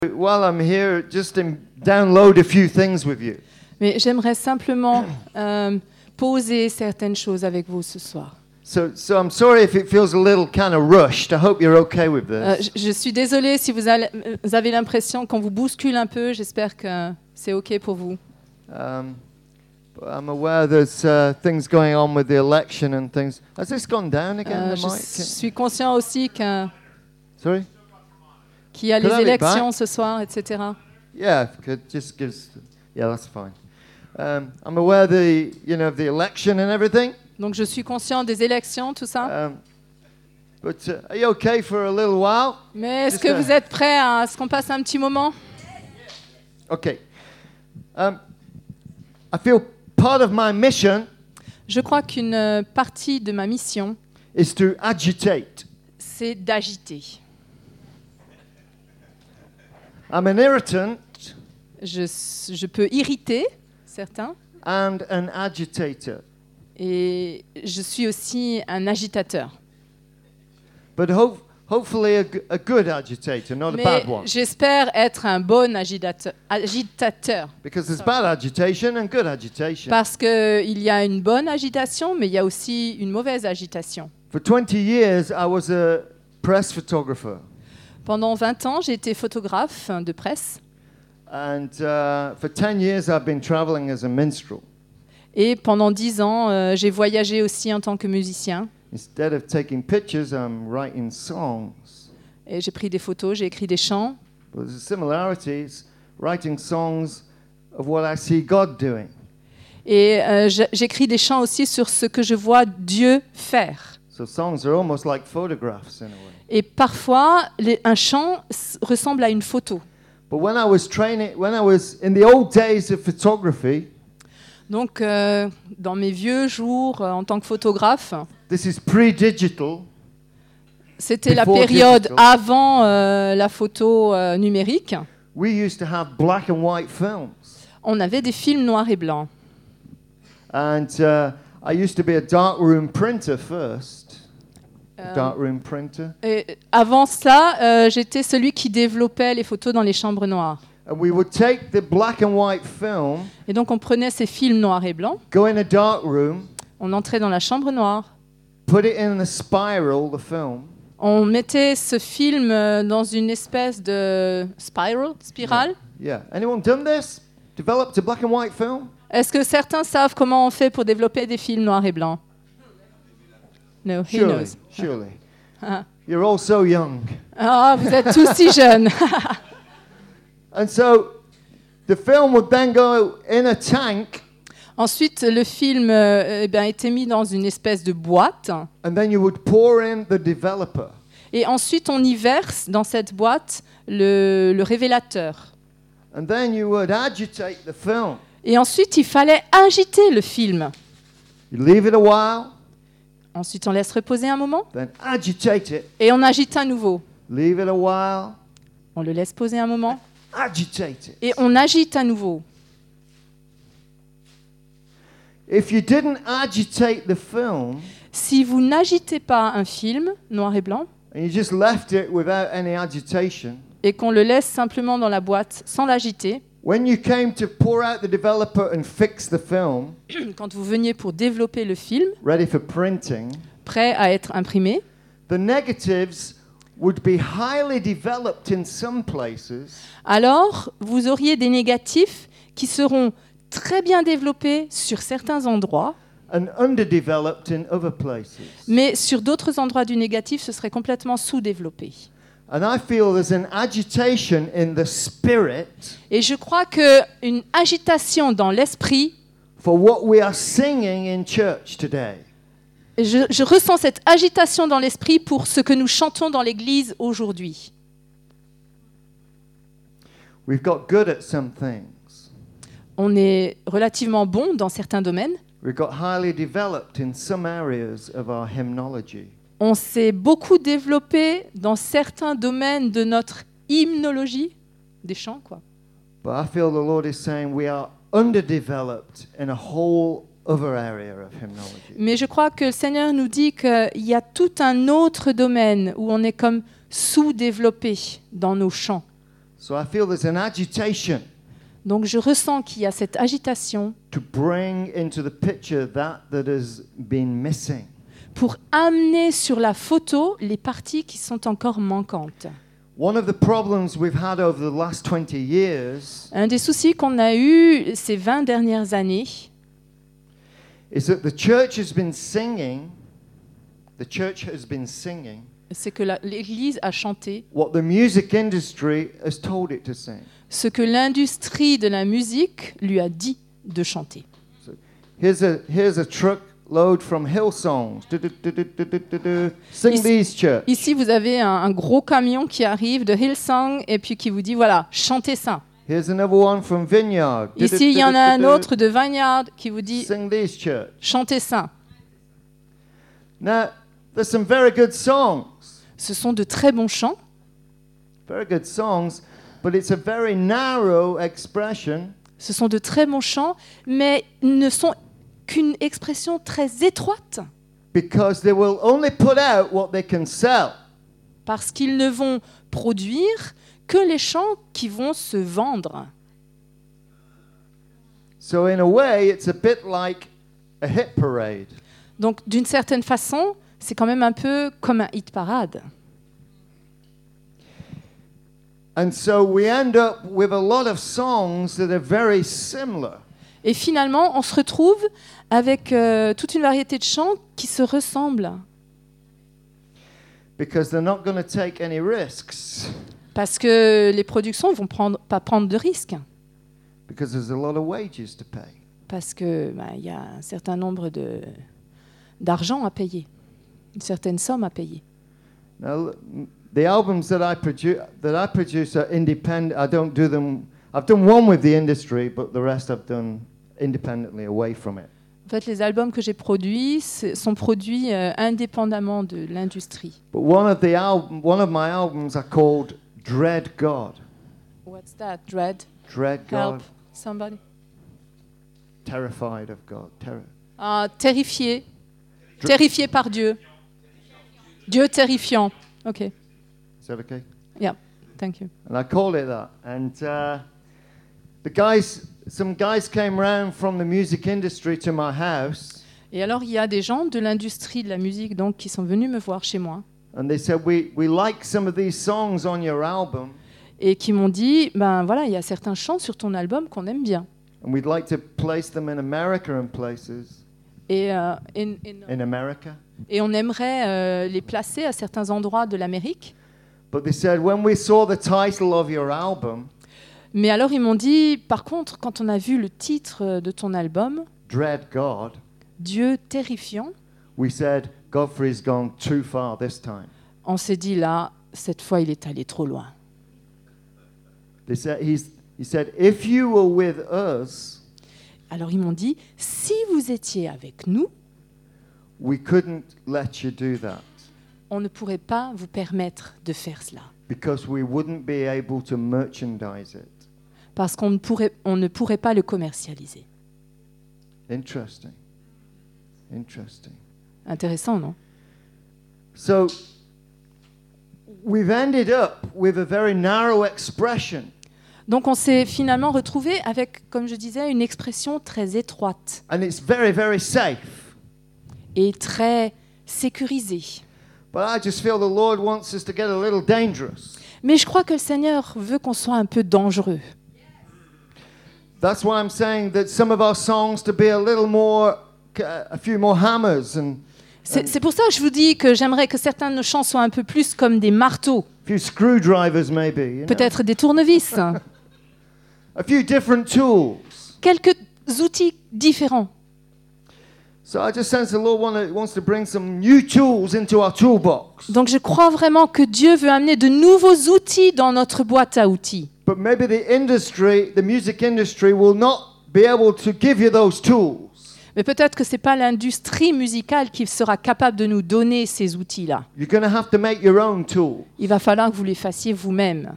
While I'm here, just download a few things with you. Mais j'aimerais simplement poser certaines choses avec vous ce soir. So I'm sorry if it feels a little kind of rushed. I hope you're okay with this. Je suis désolée si vous avez l'impression qu'on vous bouscule un peu. J'espère que c'est OK pour vous. But I'm aware there's things going on with the election and things. Has this gone down again? Je suis conscient aussi Sorry? qu'il y a les élections ce soir, etc. Yeah, just gives. Yeah, that's fine. I'm aware of the election and everything. Donc je suis conscient des élections, tout ça. But are you okay for a little while? Mais est-ce que vous êtes prêts à ce qu'on passe un petit moment? Okay. I feel part of my mission. Je crois qu'une partie de ma mission, is to agitate. C'est d'agiter. I'm an irritant. Je peux irriter certains. And an agitator. Et je suis aussi un agitateur. But hopefully a good agitator, not a bad one. J'espère être un bon agitateur. Because there's bad agitation and good agitation. Parce qu'il y a une bonne agitation, mais il y a aussi une mauvaise agitation. For 20 years, I was a press photographer. Pendant 20 ans, j'ai été photographe de presse. And for 10 years, I've been traveling as a minstrel. Et pendant 10 ans, j'ai voyagé aussi en tant que musicien. Instead of taking pictures, I'm writing songs. Et j'ai pris des photos, j'ai écrit des chants. But there's similarities, writing songs of what I see God doing. Et j'écris des chants aussi sur ce que je vois Dieu faire. So songs are almost like photographs in a way. Et parfois, un chant ressemble à une photo. But when I was in the old days of photography, donc dans mes vieux jours en tant que photographe, this is pre-digital. C'était la période avant la photo numérique. We used to have black and white films. On avait des films noirs et blancs. And I used to be a darkroom printer first. Darkroom printer. Et avant ça, j'étais celui qui développait les photos dans les chambres noires. And we would take the black and white film. Et donc on prenait ces films noirs et blancs. Go in a dark room. On entrait dans la chambre noire. Put it in a spiral, the film. On mettait ce film dans une espèce de spirale. Yeah. Anyone done this? Developed a black and white film? Est-ce que certains savent comment on fait pour développer des films noirs et blancs? No, he knows. Surely. You're all so young. Ah, vous êtes tous si jeunes. And so the film would then go in a tank. Ensuite, le film était mis dans une espèce de boîte. And then you would pour in the developer. Et ensuite, on y verse dans cette boîte le révélateur. And then you would agitate the film. Et ensuite, il fallait agiter le film. You leave it a while. Ensuite, on laisse reposer un moment. Then agitate it. Et on agite à nouveau. Leave it a while. On le laisse poser un moment. Agitate it. Et on agite à nouveau. If you didn't agitate the film, si vous n'agitez pas un film noir et blanc, and you just left it without any agitation, et qu'on le laisse simplement dans la boîte sans l'agiter, when you came to pour out the developer and fix the film, quand vous veniez pour développer le film, ready for printing, prêt à être imprimé, the negatives would be highly developed in some places. Alors, vous auriez des négatifs qui seront très bien développés sur certains endroits, And underdeveloped in other places. Mais sur d'autres endroits du négatif, ce serait complètement sous-développé. And I feel there's an agitation in the spirit. Et je crois qu'une agitation dans l'esprit. For what we are singing in church today. Je ressens cette agitation dans l'esprit pour ce que nous chantons dans l'église aujourd'hui. We've got good at some things. On est relativement bon dans certains domaines. We've got highly developed in some areas of our hymnology. On s'est beaucoup développé dans certains domaines de notre hymnologie, des chants, quoi. But I feel the Lord is saying we are underdeveloped in a whole other area of hymnology. Mais je crois que le Seigneur nous dit qu'il y a tout un autre domaine où on est comme sous-développé dans nos chants. So I feel there's an agitation Donc je ressens qu'il y a cette agitation to bring into the picture that has been missing. pour amener sur la photo les parties qui sont encore manquantes. One of the problems we've had over the last 20 years Un des soucis qu'on a eu ces 20 dernières années, is that the church has been singing c'est que l'Église a chanté what the music industry has told it to sing. ce que l'industrie de la musique lui a dit de chanter. So here's a truckload from Hillsongs. Sing Ici- these, church. Ici, vous avez un gros camion qui arrive de Hillsong et puis qui vous dit, voilà, chantez ça. Here's another one from Vineyard. Ici, il y en a un autre de Vineyard qui vous dit, Sing these, church. chantez ça. Now, there's some very good songs. Ce sont de très bons chants, Very good songs, but it's a very narrow expression ce sont de très bons chants, mais ne sont qu'une expression très étroite, because they will only put out what they can sell. parce qu'ils ne vont produire que les chants qui vont se vendre. So in a way, it's a bit like a hit parade. Donc, d'une certaine façon, c'est quand même un peu comme un hit parade. And so we end up with a lot of songs that are very similar. Et finalement, on se retrouve avec toute une variété de chants qui se ressemblent, Because they're not going to take any risks. parce que les productions ne vont pas prendre de risques, Because there's a lot of wages to pay. parce que y a un certain nombre d'argent à payer, une certaine somme à payer. Now, the albums that I produce are independent. I don't do them. I've done one with the industry, but the rest I've done independently, away from it. En fait, les albums que j'ai produits sont produits indépendamment de l'industrie. But one of my albums are called Dread God. What's that? Dread? Dread Help God. somebody? Terrified of God. Terrifié. Terrifié par Dieu. Dieu terrifiant. OK. Is that okay? Yeah. Thank you. And I called it that. And some guys came round from the music industry to my house, Et alors, il y a des gens de l'industrie de la musique donc, qui sont venus me voir chez moi and they said, we like some of these songs on your album, et qui m'ont dit, ben voilà, il y a certains chants sur ton album qu'on aime bien. and we'd like to place them in America and places. Et, In America. et on aimerait les placer à certains endroits de l'Amérique. But they said, when we saw the title of your album, Mais alors, ils m'ont dit, par contre, quand on a vu le titre de ton album, Dread God, Dieu terrifiant, we said, Godfrey's gone too far this time. on s'est dit là, cette fois, il est allé trop loin. They said, he said, if you were with us, Alors, ils m'ont dit, si vous étiez avec nous, we couldn't let you do that on ne pourrait pas vous permettre de faire cela. because we wouldn't be able to merchandise it. Parce qu'on ne pourrait pas le commercialiser. Interesting. Interesting. Intéressant, non? So we've ended up with a very narrow expression. Donc on s'est finalement retrouvé avec, comme je disais, une expression très étroite And it's very, very safe. et très sécurisée. But I just feel the Lord wants us to get a little dangerous. Mais je crois que le Seigneur veut qu'on soit un peu dangereux. That's why I'm saying that some of our songs to be a little more, a few more hammers and C'est pour ça que je vous dis que j'aimerais que certains de nos chants soient un peu plus comme des marteaux, a few screwdrivers maybe, you know? peut-être des tournevis, A few different tools. quelques outils différents. So I just sense the Lord wants to bring some new tools into our toolbox. Donc je crois vraiment que Dieu veut amener de nouveaux outils dans notre boîte à outils. But maybe the music industry will not be able to give you those tools. Mais peut-être que ce n'est pas l'industrie musicale qui sera capable de nous donner ces outils-là. You're going to have to make your own tools. Il va falloir que vous les fassiez vous-même.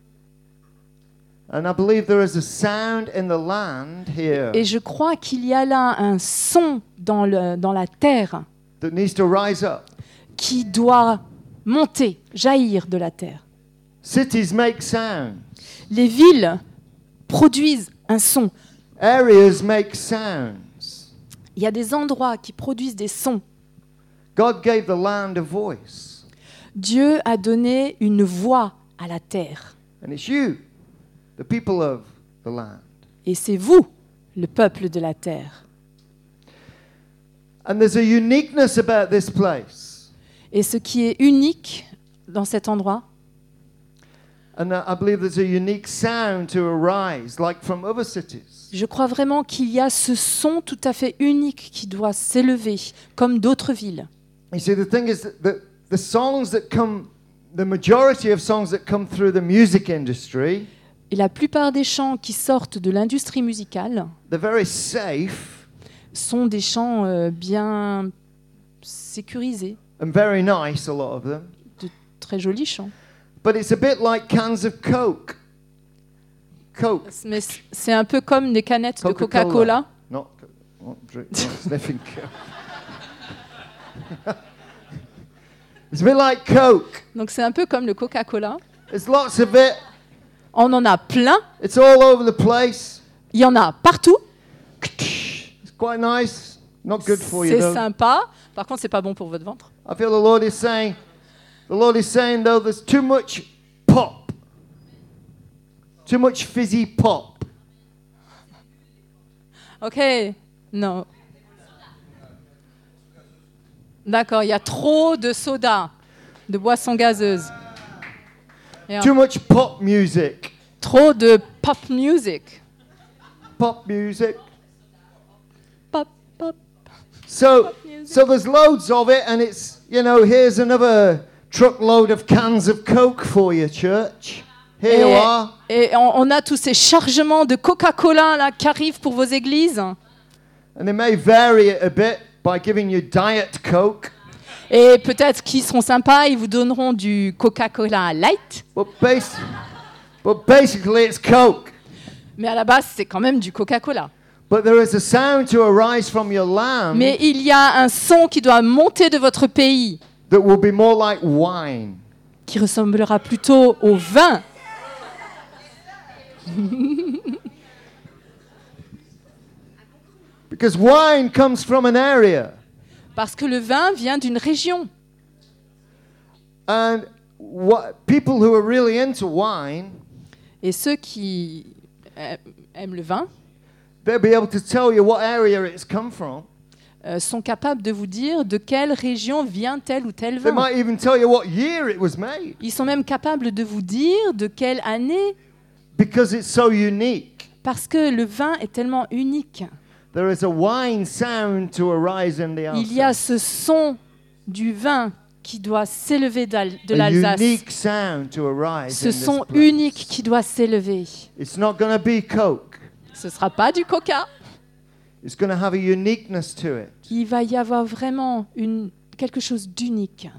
And I believe there is a sound in the land here Et je crois qu'il y a là un son dans la terre that needs to rise up. qui doit monter, jaillir de la terre. Cities make sound. Les villes produisent un son. Areas make sounds. Il y a des endroits qui produisent des sons. God gave the land a voice. Dieu a donné une voix à la terre. And it's you, the people of the land. Et c'est vous, le peuple de la terre. And there's a uniqueness about this place. Et ce qui est unique dans cet endroit, And I believe there's a unique sound to arise, like from other cities. je crois vraiment qu'il y a ce son tout à fait unique qui doit s'élever, comme d'autres villes. You see, the thing is that the songs that come, the majority of songs that come through the music industry, Et la plupart des chants qui sortent de l'industrie musicale they're very safe sont des chants bien sécurisés, and very nice, a lot of them. de très jolis chants. But it's a bit like cans of Coke. Coke. Mais c'est un peu comme des canettes de Coca-Cola. Coca-Cola. Not sniffing Coke. It's a bit like Coke. Donc c'est un peu comme le Coca-Cola. There's lots of it. On en a plein, It's all over the place. il y en a partout. It's quite nice. Not good for you C'est though. sympa. Par contre, c'est pas bon pour votre ventre. I feel the Lord is saying though there's too much pop. Too much fizzy pop. Ok, non. D'accord, il y a trop de soda, de boissons gazeuses. Et Too much pop music. trop de pop music. Pop music. Pop, pop. So music. so there's loads of it, and it's, here's another truckload of cans of Coke for you, church. Here you are. Et on a tous ces chargements de Coca-Cola là, qui arrivent pour vos églises. And they may vary it a bit by giving you Diet Coke. Et peut-être qu'ils seront sympas, ils vous donneront du Coca-Cola Light. But basically it's Coke. Mais à la base, c'est quand même du Coca-Cola. But there is a sound to arise from your land Mais il y a un son qui doit monter de votre pays, that will be more like wine. qui ressemblera plutôt au vin. Because wine comes from an area. Parce que le vin vient d'une région. And people who are really into wine, Et ceux qui aiment le vin they'll be able to tell you what area it's come from. sont capables de vous dire de quelle région vient tel ou tel They vin. might even tell you what year it was made. Ils sont même capables de vous dire de quelle année, Because it's so unique. parce que le vin est tellement unique. There is a wine sound to arise in the Il y a Alsace. ce son du vin qui doit s'élever de A l'Alsace. unique sound to arise Ce in this son place. unique qui doit s'élever. It's not going to be Coke. Ce ne sera pas du coca. It's going to have a uniqueness to it. Il va y avoir vraiment quelque chose d'unique.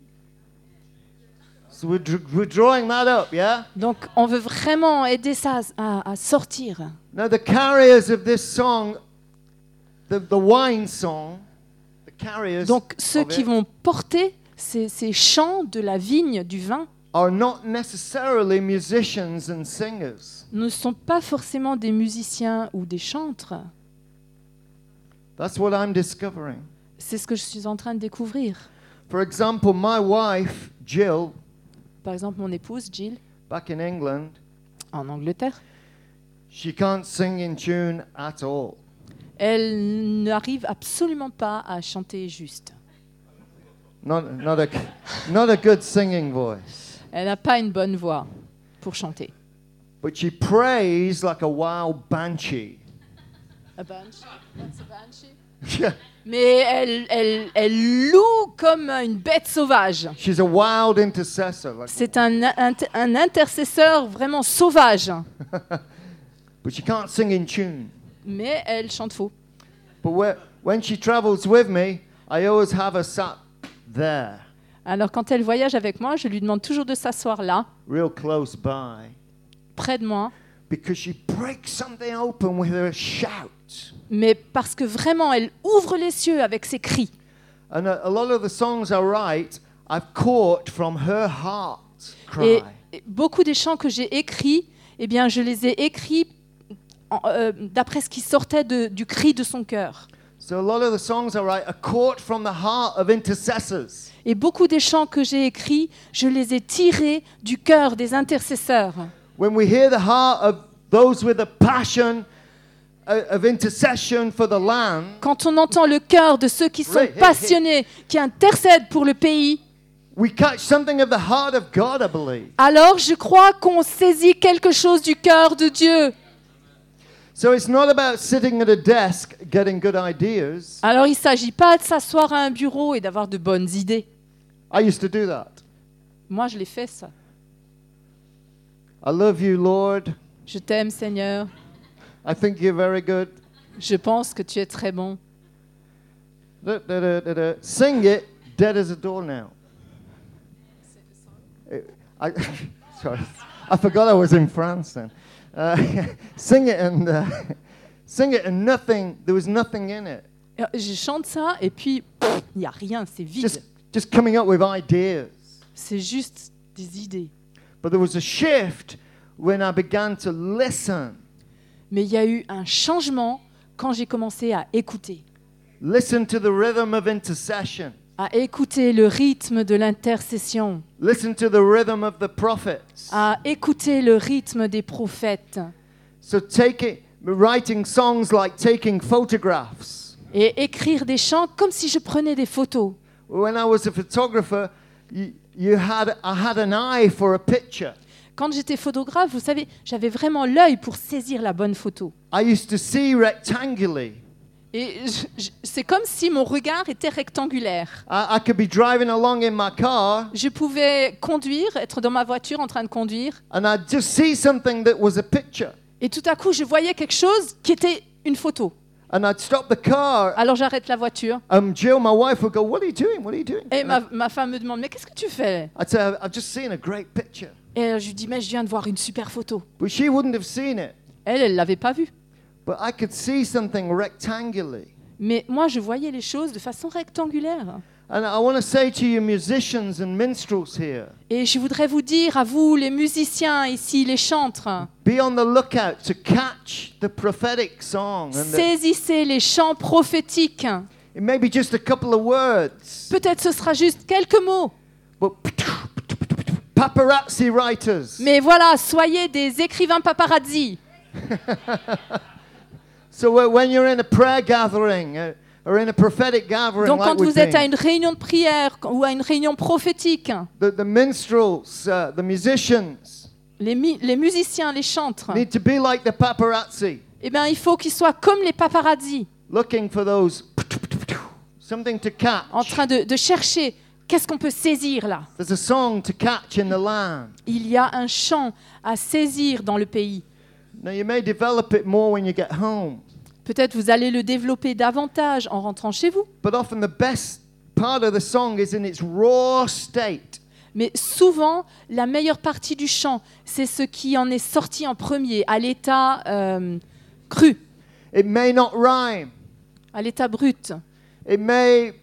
So we're drawing that up, yeah? Donc on veut vraiment aider ça à sortir. Now the carriers of this song, the wine song, the carriers Donc ceux of qui it vont porter ces chants de la vigne, du vin, are not necessarily musicians and singers. ne sont pas forcément des musiciens ou des chantres. That's what I'm discovering. C'est ce que je suis en train de découvrir. For example, my wife, Jill, Par exemple, mon épouse, Jill, back in England, en Angleterre, she can't sing in tune at all. elle n'arrive absolument pas à chanter juste. Not a good singing voice. Elle n'a pas une bonne voix pour chanter. But she prays like a wild banshee. A banshee. It's a banshee. Yeah. Mais elle loue comme une bête sauvage. She's a wild intercessor. C'est un intercesseur vraiment sauvage. But she can't sing in tune. Mais elle chante faux. But when she travels with me, I always have her sat there, Alors quand elle voyage avec moi, je lui demande toujours de s'asseoir là, real close by, près de moi. because she breaks something open with her shout. Mais parce que vraiment, elle ouvre les cieux avec ses cris. And a lot of the songs I write, I've caught from her heart cry. beaucoup des chants que j'ai écrits, eh bien, je les ai écrits d'après ce qui sortait du cri de son cœur. So a lot of the songs I write are caught from the heart of intercessors. Et beaucoup des chants que j'ai écrits, je les ai tirés du cœur des intercesseurs. When we hear the heart of those with a passion of intercession for the land, Quand on entend le cœur de ceux qui sont passionnés, qui intercèdent pour le pays, we catch something of the heart of God, I believe. alors je crois qu'on saisit quelque chose du cœur de Dieu. So it's not about sitting at a desk getting good ideas. Alors il ne s'agit pas de s'asseoir à un bureau et d'avoir de bonnes idées. I used to do that. Moi, je l'ai fait, ça. I love you, Lord. Je t'aime, Seigneur. I think you're very good. Je pense que tu es très bon. Sing it, dead as a doornail. Sorry, I forgot I was in France then. Sing it and nothing. There was nothing in it. Je chante ça et puis il n'y a rien, c'est vide. Just coming up with ideas. C'est juste des idées. But there was a shift when I began to listen. Mais il y a eu un changement quand j'ai commencé à écouter. Listen to the rhythm of intercession. À écouter le rythme de l'intercession. Listen to the rhythm of the prophets. À écouter le rythme des prophètes. So writing songs like taking photographs. Et écrire des chants comme si je prenais des photos. When I was a photographer, I had an eye for a picture. Quand j'étais photographe, vous savez, j'avais vraiment l'œil pour saisir la bonne photo. I used to see rectangularly. Et c'est comme si mon regard était rectangulaire. I could be driving along in my car. Je pouvais conduire, être dans ma voiture en train de conduire. And I'd just see something that was a picture. Et tout à coup, je voyais quelque chose qui était une photo. And I'd stop the car. Alors j'arrête la voiture. Jill, my wife, would go, "What are you doing? What are you doing?" Et ma femme me demande, mais qu'est-ce que tu fais? I'd say, "I've just seen a great picture." Et je lui dis, mais je viens de voir une super photo. But she wouldn't have seen it. Elle l'avait pas vue. But I could see something rectangularly. Mais moi, je voyais les choses de façon rectangulaire. And I want to say to you musicians and minstrels here. Et je voudrais vous dire à vous, les musiciens ici, les chantres, Be on the lookout to catch the prophetic song. saisissez les chants prophétiques. It may be just a couple of words. Peut-être ce sera juste quelques mots. But paparazzi writers. Mais voilà, soyez des écrivains paparazzi. So when you're in a prayer gathering or in a prophetic gathering, Donc quand like vous êtes à une réunion de prière ou à une réunion prophétique, the minstrels, the musicians les musiciens, les chantres, need to be like the paparazzi, eh bien, il faut qu'ils soient comme les paparazzi, looking for those something to catch. en train de chercher qu'est-ce qu'on peut saisir là. There's a song to catch in the land. Il y a un chant à saisir dans le pays. Now you may develop it more when you get home. Peut-être vous allez le développer davantage en rentrant chez vous. But often the best part of the song is in its raw state. Mais souvent, la meilleure partie du chant, c'est ce qui en est sorti en premier, à l'état cru, It may not rhyme. à l'état brut. It may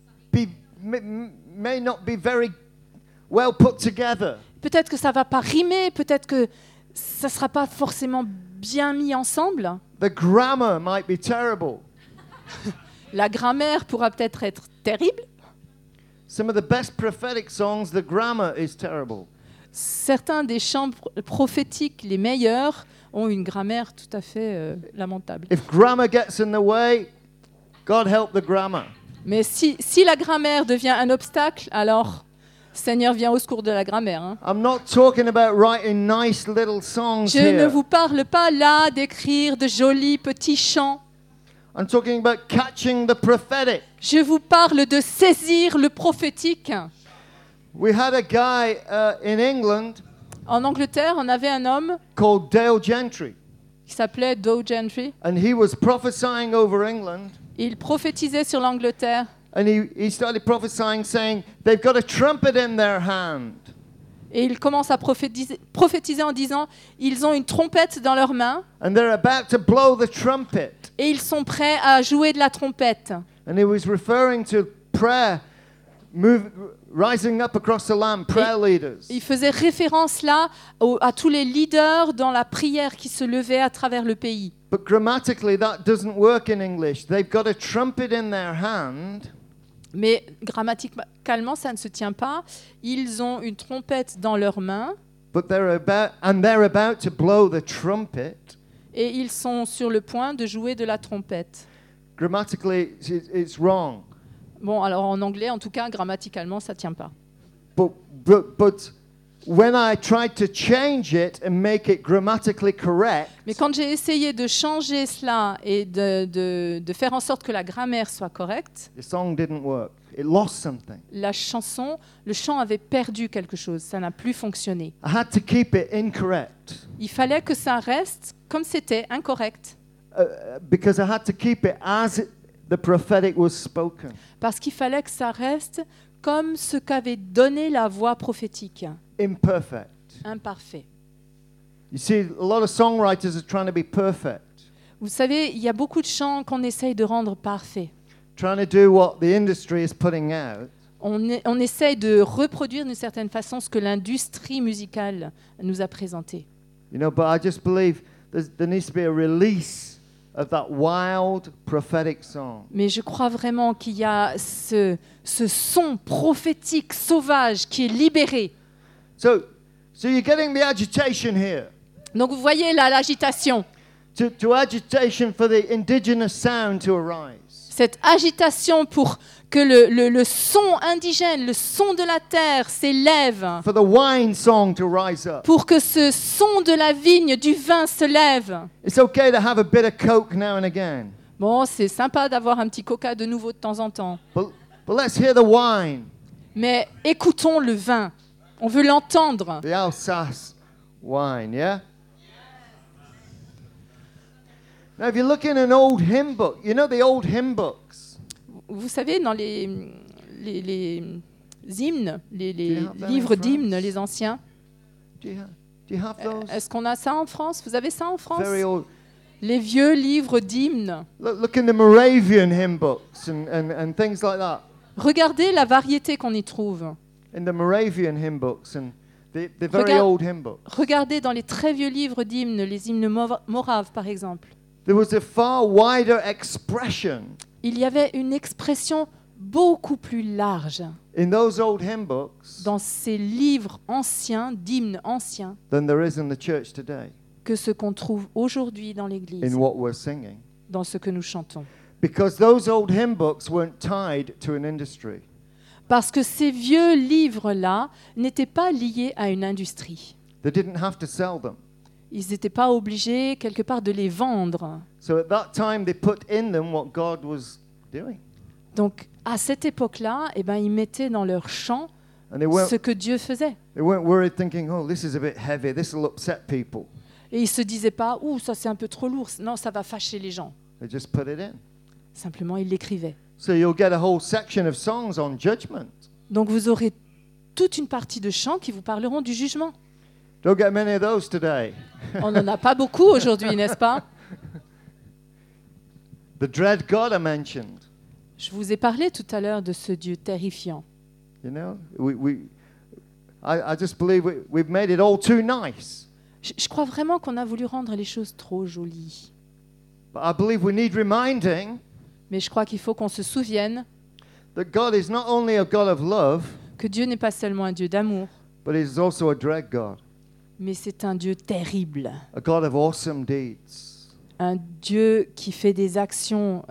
not be very well put together. Peut-être que ça ne va pas rimer, peut-être que ça ne sera pas forcément bien mis ensemble. The grammar might be terrible. La grammaire pourra peut-être être terrible. Some of the best prophetic songs, the grammar is terrible. Certains des chants prophétiques les meilleurs ont une grammaire tout à fait lamentable. If grammar gets in the way, God help the grammar. Mais si la grammaire devient un obstacle, alors Seigneur vient au secours de la grammaire. Hein. I'm not talking about writing nice little songs Je ne here. vous parle pas là d'écrire de jolis petits chants. I'm talking about catching the prophetic. Je vous parle de saisir le prophétique. We had a guy in England En Angleterre, on avait un homme called Dale Gentry, qui s'appelait Doe Gentry. and he was prophesying over England. Il prophétisait sur l'Angleterre. And he started prophesying, saying, they've got a trumpet in their hand. Et il commence à prophétiser en disant, ils ont une trompette dans leurs mains And they're about to blow the trumpet. et ils sont prêts à jouer de la trompette. And he was referring to prayer rising up across the land, prayer leaders. Il faisait référence là à tous les leaders dans la prière qui se levaient à travers le pays. But grammatically, that doesn't work in English. They've got a trumpet in their hand. Mais grammaticalement, ça ne se tient pas. Ils ont une trompette dans leurs mains But they're about to blow the trumpet. et ils sont sur le point de jouer de la trompette. Grammatically, it's wrong. Bon, alors en anglais, en tout cas, grammaticalement, ça ne tient pas. But when I tried to change it and make it grammatically correct, Mais quand j'ai essayé de changer cela et de faire en sorte que la grammaire soit correcte, the song didn't work. It lost something. le chant avait perdu quelque chose, ça n'a plus fonctionné. I had to keep it incorrect Il fallait que ça reste comme c'était, incorrect, because I had to keep it as the prophetic was spoken. parce qu'il fallait que ça reste comme ce qu'avait donné la voix prophétique, Imperfect. imparfait. You see, a lot of songwriters are trying to be perfect, Vous savez, il y a beaucoup de chants qu'on essaye de rendre parfaits. trying to do what the industry is putting out. On essaye de reproduire d'une certaine façon ce que l'industrie musicale nous a présenté. You know, but I just believe there needs to be a release of that wild prophetic song. Mais je crois vraiment qu'il y a ce son prophétique sauvage qui est libéré. So you're getting the agitation here. Donc vous voyez là l'agitation, To agitation for the indigenous sound to arise. cette agitation pour que le son indigène, le son de la terre s'élève, For the wine song to rise up. pour que ce son de la vigne, du vin se lève. It's okay to have a bit of Coke now and again. Bon, c'est sympa d'avoir un petit coca de nouveau de temps en temps, But let's hear the wine. mais écoutons le vin. On veut l'entendre. The Alsace wine, yeah? Now, if you look in an old hymn book, you know the old hymn books? Vous savez, dans les hymnes, les Do you have that in livres France? d'hymnes, les anciens, Do you have those? est-ce qu'on a ça en France? Vous avez ça en France? Very old. Les vieux livres d'hymnes. Look in the Moravian hymn books and things like that. Regardez la variété qu'on y trouve. In the Moravian hymn books and the very Regarde- old hymn books. Regardez dans les très vieux livres d'hymnes, les hymnes moraves par exemple. There was a far wider expression Il y avait une expression beaucoup plus large in those old hymn books dans ces livres anciens, d'hymnes anciens, than there is in the church today, que ce qu'on trouve aujourd'hui dans in l'Église, what we're singing. dans ce que nous chantons. Because those old hymn books weren't tied to an industry. Parce que ces vieux livres-là n'étaient pas liés à une industrie. They didn't have to sell them. Ils n'étaient pas obligés quelque part de les vendre. So at that time, they put in them what God was doing. Donc à cette époque-là, eh ben, ils mettaient dans leur chant And they ce que Dieu faisait. weren't worried thinking, oh, this is a bit heavy, this will upset people. Et ils ne se disaient pas, ouh, ça c'est un peu trop lourd, non, ça va fâcher les gens. They just put it in. Simplement, ils l'écrivaient. So you'll get a whole section of songs on judgment. Donc vous aurez toute une partie de chants qui vous parleront du jugement. Don't get many of those today. On n'en a pas beaucoup aujourd'hui, n'est-ce pas? The dread God I mentioned. Je vous ai parlé tout à l'heure de ce Dieu terrifiant. You know, I just believe we've made it all too nice. Je crois vraiment qu'on a voulu rendre les choses trop jolies. But I believe we need reminding Mais je crois qu'il faut qu'on se souvienne that God is not only a God of love, que Dieu n'est pas seulement un Dieu d'amour, but He's also a dread God, mais c'est un Dieu terrible. a God of awesome deeds. Un Dieu qui fait des actions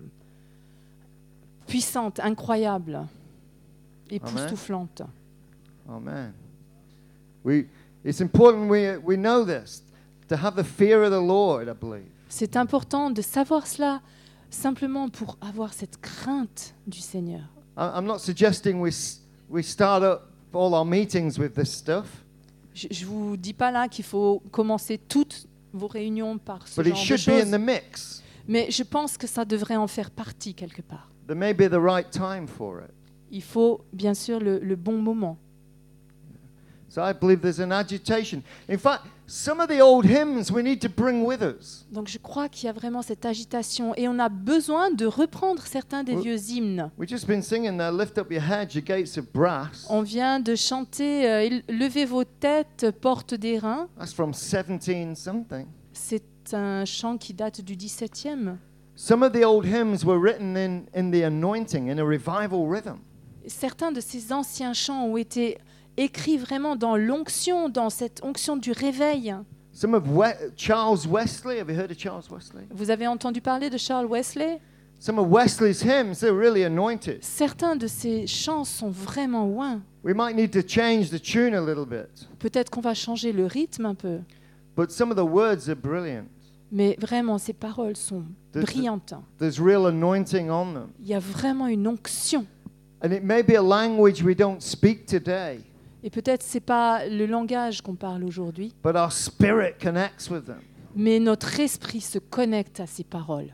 puissantes, incroyables, époustouflantes. Amen. It's important we know this, to have the fear of the Lord, I believe. C'est important de savoir cela simplement pour avoir cette crainte du Seigneur. I'm not suggesting we start up all our meetings with this stuff, Je ne vous dis pas là qu'il faut commencer toutes vos réunions par ce but it genre de should be in choses, the mix. mais je pense que ça devrait en faire partie quelque part. There may be the right time for it. Il faut bien sûr le bon moment. So I believe there's an agitation. In fact, some of the old hymns we need to bring with us. Donc je crois qu'il y a vraiment cette agitation et on a besoin de reprendre certains des vieux hymnes. We've just been singing there, lift up your heads, you gates of brass. On vient de chanter Levez vos têtes, portes d'airain. That's from 17 something. C'est un chant qui date du 17e. Some of the old hymns were written in the anointing, in a revival rhythm. Certains de ces anciens chants ont été écrits vraiment dans l'onction, dans cette onction du réveil. Some of Charles Wesley, have you heard of Charles Wesley? Vous avez entendu parler de Charles Wesley? Some of Wesley's hymns, they're really anointed. Certains de ces chants sont vraiment oints. We might need to change the tune a little bit, Peut-être qu'on va changer le rythme un peu. but some of the words are brilliant. Mais vraiment, ces paroles sont brillantes. There's real anointing on them. Il y a vraiment une onction. And it may be a language we don't speak today, Et peut-être c'est pas le langage qu'on parle aujourd'hui, but our spirit connects with them. mais notre esprit se connecte à ces paroles.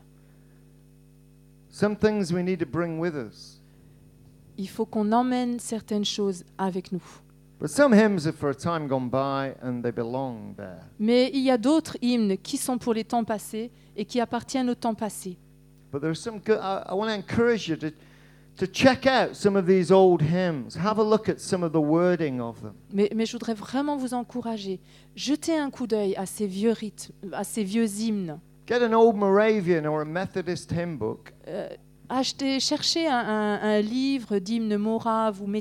Some things we need to bring with us. Il faut qu'on emmène certaines choses avec nous. But some hymns are for a time gone by and they belong there. Mais il y a d'autres hymnes qui sont pour les temps passés et qui appartiennent au temps passé. But there are some good, I want to encourage you to check out some of these old hymns. Have a look at some of the wording of them. Mais je voudrais vraiment vous encourager. Jetez un coup d'œil à ces vieux rythmes, à ces vieux hymnes. Get an old Moravian or a Methodist hymn book Cherchez un livre d'hymnes moraves ou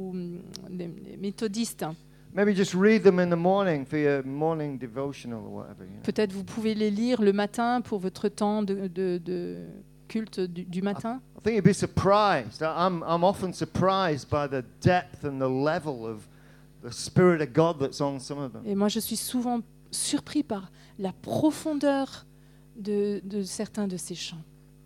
méthodistes. Maybe just read them in the morning for your morning devotional or whatever. You know. Peut-être vous pouvez les lire le matin pour votre temps de culte du matin. I think you'd be surprised. I'm often surprised by the depth and the level of the Spirit of God that's on some of them. Et moi, je suis souvent surpris par la profondeur de certains de ces chants.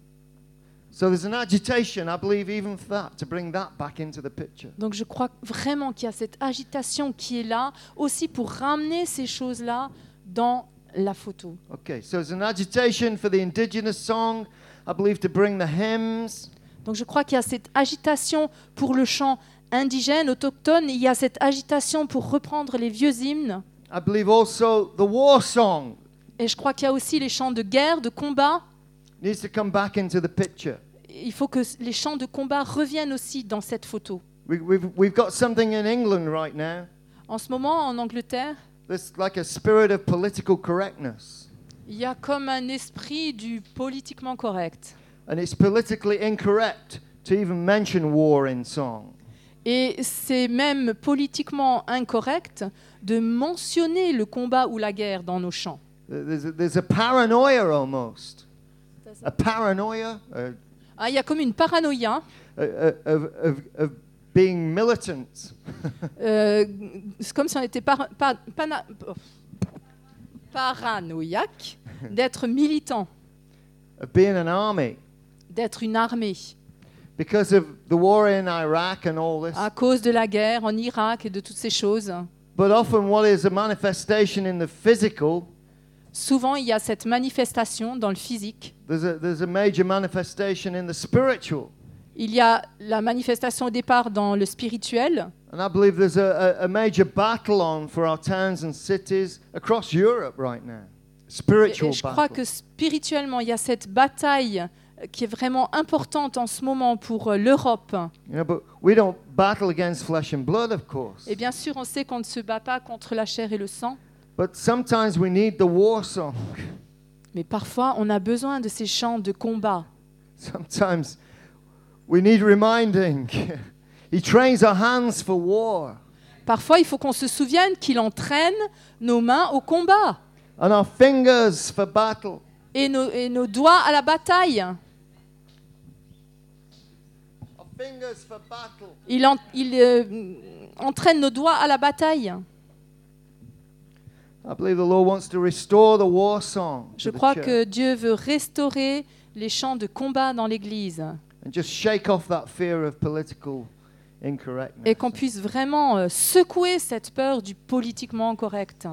So there's an agitation, I believe, even for that, to bring that back into the picture. Donc je crois vraiment qu'il y a cette agitation qui est là aussi pour ramener ces choses-là dans la photo. Okay, so there's an agitation for the indigenous song, I believe, to bring the hymns. Donc je crois qu'il y a cette agitation pour le chant indigène, autochtone. Il y a cette agitation pour reprendre les vieux hymnes. I believe also the war song Et je crois qu'il y a aussi les chants de guerre, de combat. needs to come back into the picture. Il faut que les chants de combat reviennent aussi dans cette photo. We've got something in England right now. En ce moment, en Angleterre, There's like a spirit of political correctness. il y a comme un esprit du politiquement correct. And it's politically incorrect to even mention war in song. Et c'est même politiquement incorrect de mentionner le combat ou la guerre dans nos chants. There's a paranoia almost. A paranoia Il y a comme une paranoïa, of being militant. c'est comme si on était paranoïaque d'être militant, Of being an army. d'être une armée, Because of the war in Iraq and all this. à cause de la guerre en Irak et de toutes ces choses. But often what is a manifestation in the physical, Souvent, il y a cette manifestation dans le physique. there's a major manifestation in the spiritual. Il y a la manifestation au départ dans le spirituel. And I believe there's a major battle on for our towns and cities across Europe right now. Spiritual Et je crois battle. que spirituellement, il y a cette bataille qui est vraiment importante en ce moment pour l'Europe. You know, but we don't battle against flesh and blood, of course. Et bien sûr, on sait qu'on ne se bat pas contre la chair et le sang, But sometimes we need the war song. mais parfois, on a besoin de ces chants de combat. Sometimes we need reminding. He trains our hands for war Parfois, il faut qu'on se souvienne qu'il entraîne nos mains au combat and our fingers for battle. et nos doigts à la bataille. Our fingers for battle. Il entraîne nos doigts à la bataille. I believe the Lord wants to restore the war song to Je the crois church que Dieu veut restaurer les chants de combat dans l'Église and just shake off that fear of political incorrectness. et qu'on puisse vraiment secouer cette peur du politiquement correct.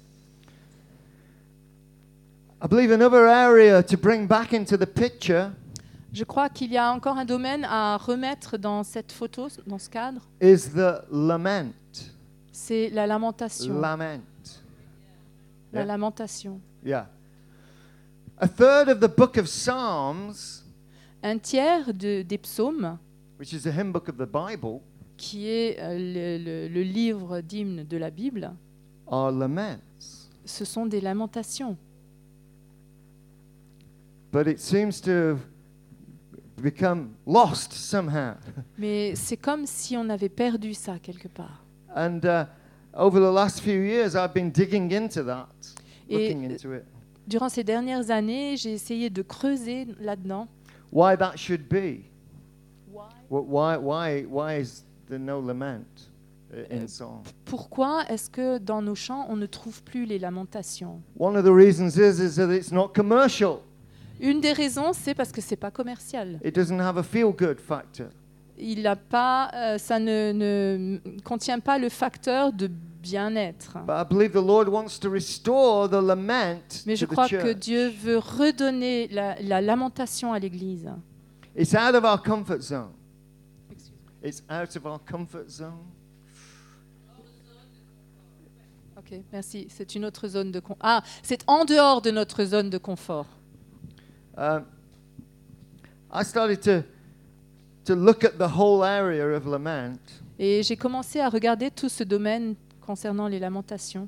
I believe another area to bring back into the picture Je crois qu'il y a encore un domaine à remettre dans cette photo, dans ce cadre, is the lament. c'est la lamentation. Lament. la Yeah. lamentation. Yeah. A third of the book of Psalms, Un tiers des psaumes, which is the hymn book of the Bible, qui est le livre d'hymne de la Bible, are laments. ce sont des lamentations. But it seems to have become lost somehow. Mais c'est comme si on avait perdu ça quelque part. And over the last few years, I've been digging into that, Et looking into it. durant ces dernières années, j'ai essayé de creuser là-dedans. Why that should be. Why is there no lament in song? Pourquoi est-ce que dans nos chants, on ne trouve plus les lamentations? One of the reasons is that it's not commercial. Une des raisons, c'est parce que c'est pas commercial. It doesn't have a feel-good factor. Il n'a pas, ça ne contient pas le facteur de bien-être. But I believe the Lord wants to restore the lament Mais je to the crois que church. Dieu veut redonner la lamentation à l'Église. It's out of our comfort zone. It's out of our comfort zone. Ok, merci. C'est une autre zone de c'est en dehors de notre zone de confort. I started to look at the whole area of lament. Et j'ai commencé à regarder tout ce domaine concernant les lamentations.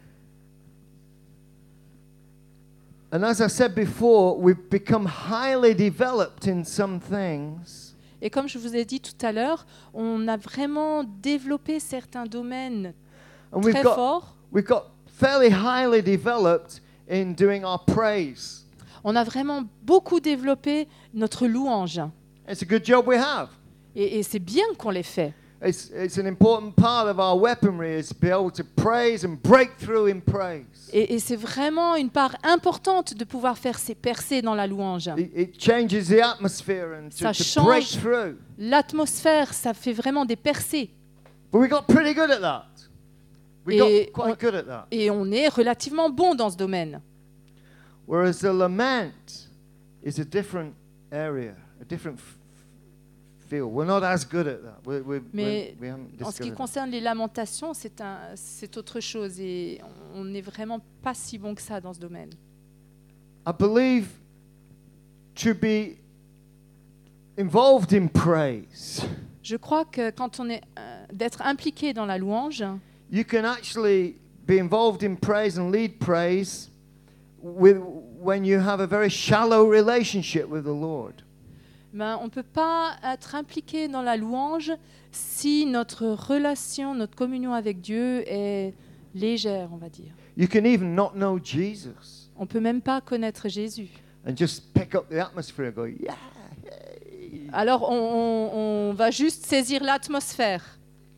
And as I said before, we've become highly developed in some things. Et comme je vous ai dit tout à l'heure, on a vraiment développé certains domaines And très forts. we've got fairly highly developed in doing our praise. On a vraiment beaucoup développé notre louange. It's a good job we have. Et c'est bien qu'on l'ait fait. It's an important part of our weaponry is to be able to praise and break through in praise. Et c'est vraiment une part importante de pouvoir faire ces percées dans la louange. It changes the atmosphere and Ça to break change through. l'atmosphère, ça fait vraiment des percées. But we got pretty good at that. We Et got quite good at that. Et on est relativement bon dans ce domaine. Whereas the lament is a different area, a different feel. We're not as good at that. Mais we haven't en ce qui discovered that. concerne les lamentations, c'est autre chose et on n'est vraiment pas si bon que ça dans ce domaine. I believe to be involved in praise, Je crois que quand on est d'être impliqué dans la louange, you can actually be involved in praise and lead praise when you have a very shallow relationship with the Lord. ben, on ne peut pas être impliqué dans la louange si notre relation, notre communion avec Dieu est légère, on va dire. You can even not know Jesus On ne peut même pas connaître Jésus. and just pick up the atmosphere and go, yeah, yay. Alors on va juste saisir l'atmosphère.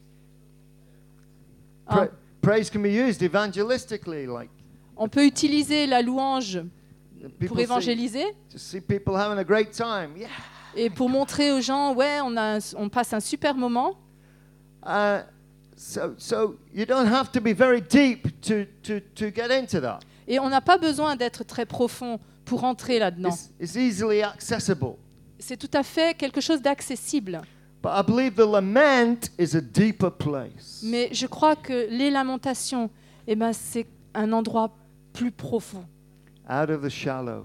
Pra- praise can be used evangelistically, like On peut utiliser la louange pour people see, évangéliser to see people having a great time. Yeah. et pour montrer aux gens, ouais, on passe un super moment. So you don't have to be very deep to get into that. Et on n'a pas besoin d'être très profond pour entrer là-dedans. It's easily accessible. C'est tout à fait quelque chose d'accessible. But I believe the lament is a deeper place. Mais je crois que les lamentations, eh ben, c'est un endroit plus profond. Out of the shallows.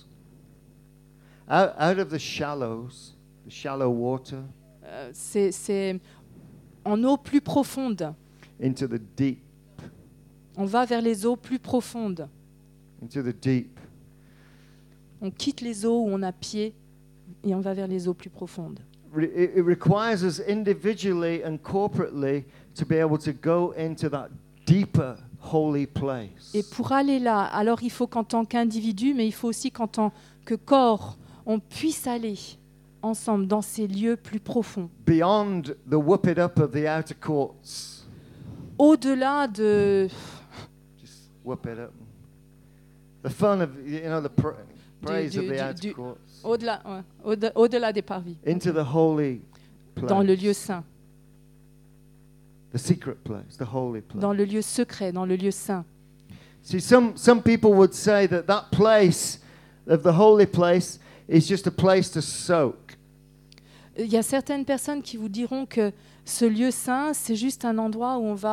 Out of the shallows, the shallow water, C'est en eau plus profonde. into the deep, On va vers les eaux plus profondes. into the deep. On quitte les eaux où on a pied et on va vers les eaux plus profondes. It requires us individually and corporately to be able to go into that deeper holy place. Et pour aller là, alors il faut qu'en tant qu'individu, mais il faut aussi qu'en tant que corps, on puisse aller ensemble dans ces lieux plus profonds. Beyond the whoop it up of the outer courts. Au-delà de, Just whoop it up. The fun of, the praise of the outer courts. au-delà, ouais, au-delà des parvis, Into the holy place. dans le lieu saint, The secret place, the holy place. dans le lieu secret, dans le lieu saint. See, some people would say that place of the holy place is just a place to soak. Il y a certaines personnes qui vous diront que ce lieu saint, c'est juste un endroit où on va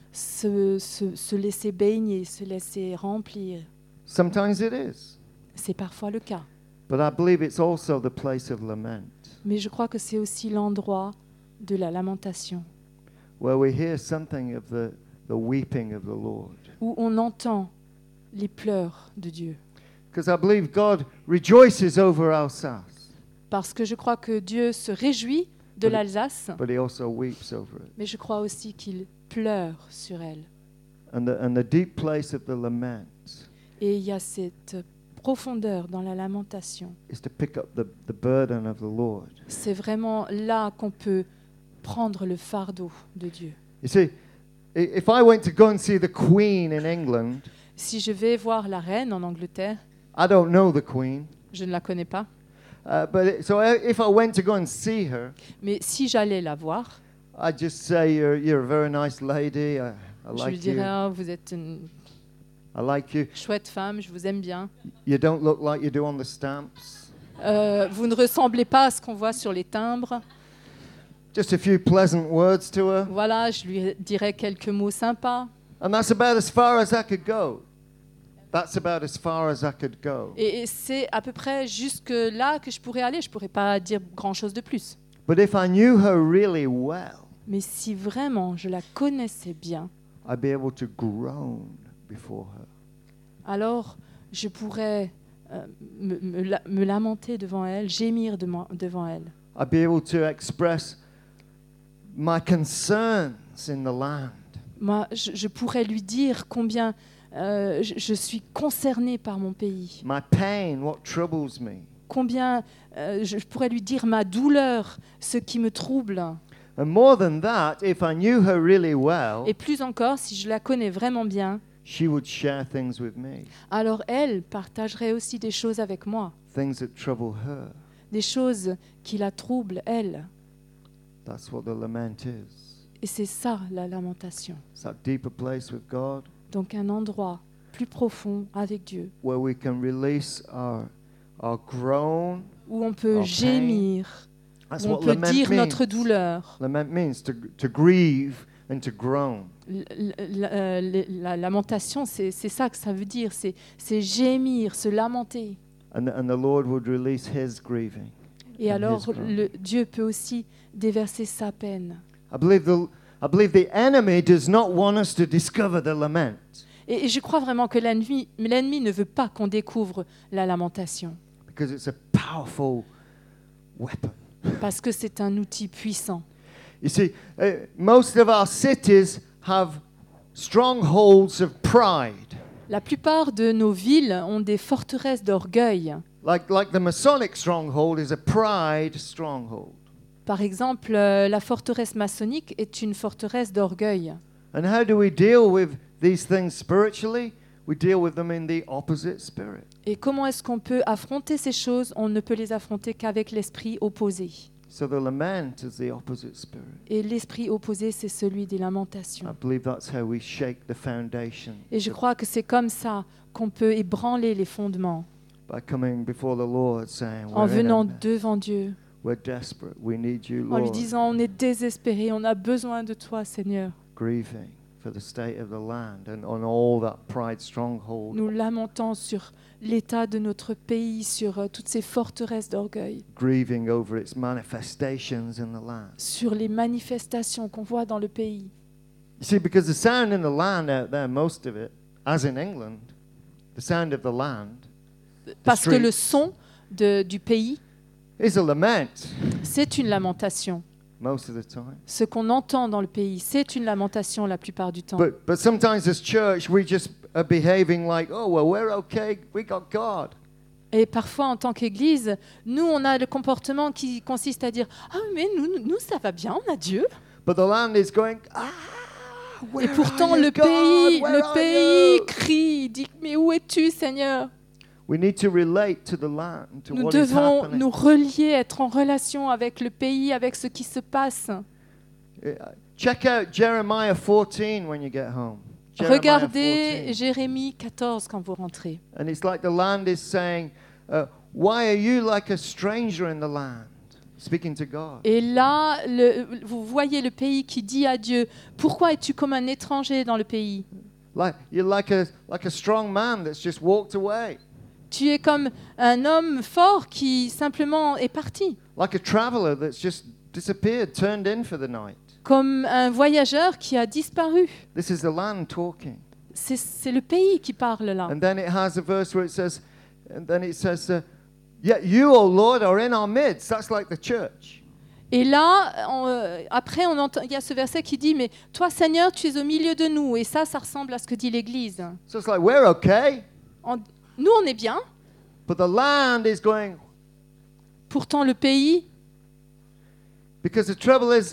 se laisser baigner, se laisser remplir. Sometimes it is. C'est parfois le cas. But I believe it's also the place of lament, Mais je crois que c'est aussi l'endroit de la lamentation, where we hear something of the weeping of the Lord. où on entend les pleurs de Dieu. Because I believe God rejoices over Alsace, Parce que je crois que Dieu se réjouit de Oui. l'Alsace, but he also weeps over it. mais je crois aussi qu'il pleure sur elle. And the deep place of the lament Et il y a cette profondeur dans la lamentation. is to pick up the burden of the Lord. C'est vraiment là qu'on peut prendre le fardeau de Dieu. You see, if I went to go and see the Queen in England, Si je vais voir la reine en Angleterre, I don't know the Queen, je ne la connais pas, if I went to go and see her, mais si j'allais la voir, I'd just say, you're a very nice lady, I je lui like you, dirais Ah, vous êtes une I like you. chouette femme, je vous aime bien. You don't look like you do on the stamps. Vous ne ressemblez pas à ce qu'on voit sur les timbres. Just a few pleasant words to her. Voilà, je lui dirais quelques mots sympas. And that's about as far as I could go. That's about as far as I could go. Et c'est à peu près jusque là que je pourrais aller. Je ne pourrais pas dire grand-chose de plus. But if I knew her really well, Mais si vraiment je la connaissais bien, I'd be able to groan before her. alors je pourrais me lamenter devant elle, gémir devant elle. I'd be able to express my concerns in the land. Moi, je pourrais lui dire combien je suis concernée par mon pays, My pain, what troubles me. combien je pourrais lui dire ma douleur, ce qui me trouble. And more than that, if I knew her really well, Et plus encore, si je la connais vraiment bien, she would share things with me, alors elle partagerait aussi des choses avec moi, things that trouble her. des choses qui la troublent, elle. That's what the lament is. Et c'est ça, la lamentation. It's that deeper place with God Donc un endroit plus profond avec Dieu, where we can release our groan. où on peut Our pain. gémir, That's où on what peut lament dire means. notre douleur. Lament means to grieve and to groan. La lamentation, c'est ça que ça veut dire, c'est gémir, se lamenter. And the Lord would release his grieving. Et And alors, his groan. Dieu peut aussi déverser sa peine. I believe the enemy does not want us to discover the lament. Et je crois vraiment que l'ennemi ne veut pas qu'on découvre la lamentation, Because it's a powerful weapon. parce que c'est un outil puissant. You see, most of our cities have strongholds of pride, La plupart de nos villes ont des forteresses d'orgueil. like the Masonic stronghold is a pride stronghold. Par exemple, la forteresse maçonnique est une forteresse d'orgueil. And how do we deal with these things spiritually? We deal with them in the opposite spirit. Et comment est-ce qu'on peut affronter ces choses? On ne peut les affronter qu'avec l'esprit opposé. So the lament is the opposite spirit. Et l'esprit opposé, c'est celui des I lamentations. believe that's how we shake the foundation. Et je crois que c'est comme ça qu'on peut ébranler les fondements, By coming before the Lord saying, en venant we're devant Dieu, desperate, we need you, en lui Lord. disant on est désespéré, on a besoin de toi, Seigneur. Grieving for the state of the land and on all that pride stronghold. Nous lamentons sur l'état de notre pays, sur toutes ces forteresses d'orgueil, Grieving over its manifestations in the land. sur les manifestations qu'on voit dans le pays. You see, because the sound in the land out there, most of it, as in England, the sound of the land Parce que le streets. son du pays, is a lament c'est une lamentation. most of the time. Ce qu'on entend dans le pays, c'est une lamentation la plupart du temps. But sometimes as church, we just are behaving like, oh, well, we're okay, we got God. Et parfois, en tant qu'Église, nous, on a le comportement qui consiste à dire « Ah, mais nous, ça va bien, on a Dieu. But the land is going, ah, » Et where pourtant, are you, le God? Where le are pays you? crie, dit « Mais où es-tu, Seigneur ?» We need to relate to the land, to Nous what is devons happening. nous relier, être en relation avec le pays, avec ce qui se passe. Check out Jeremiah 14 when you get home. Jeremiah Regardez 14. Jérémie 14 quand vous rentrez. And it's like the land is saying, why are you like a stranger in the land? speaking to God. Et là, vous voyez le pays qui dit à Dieu, pourquoi es-tu comme un étranger dans le pays? You're like a strong man that's just walked away. Tu es comme un homme fort qui simplement est parti. Like a traveler that's just disappeared, turned in for the night. Comme un voyageur qui a disparu. This is the land talking. C'est le pays qui parle là. And then it has a verse where it says, yet you, O Lord, are in our midst. That's like the church. Et là, après, il y a ce verset qui dit, mais toi, Seigneur, tu es au milieu de nous. Et ça ressemble à ce que dit l'Église. So it's like, we're okay, Nous, on est bien. but the land is going, Pourtant, le pays, because the trouble is,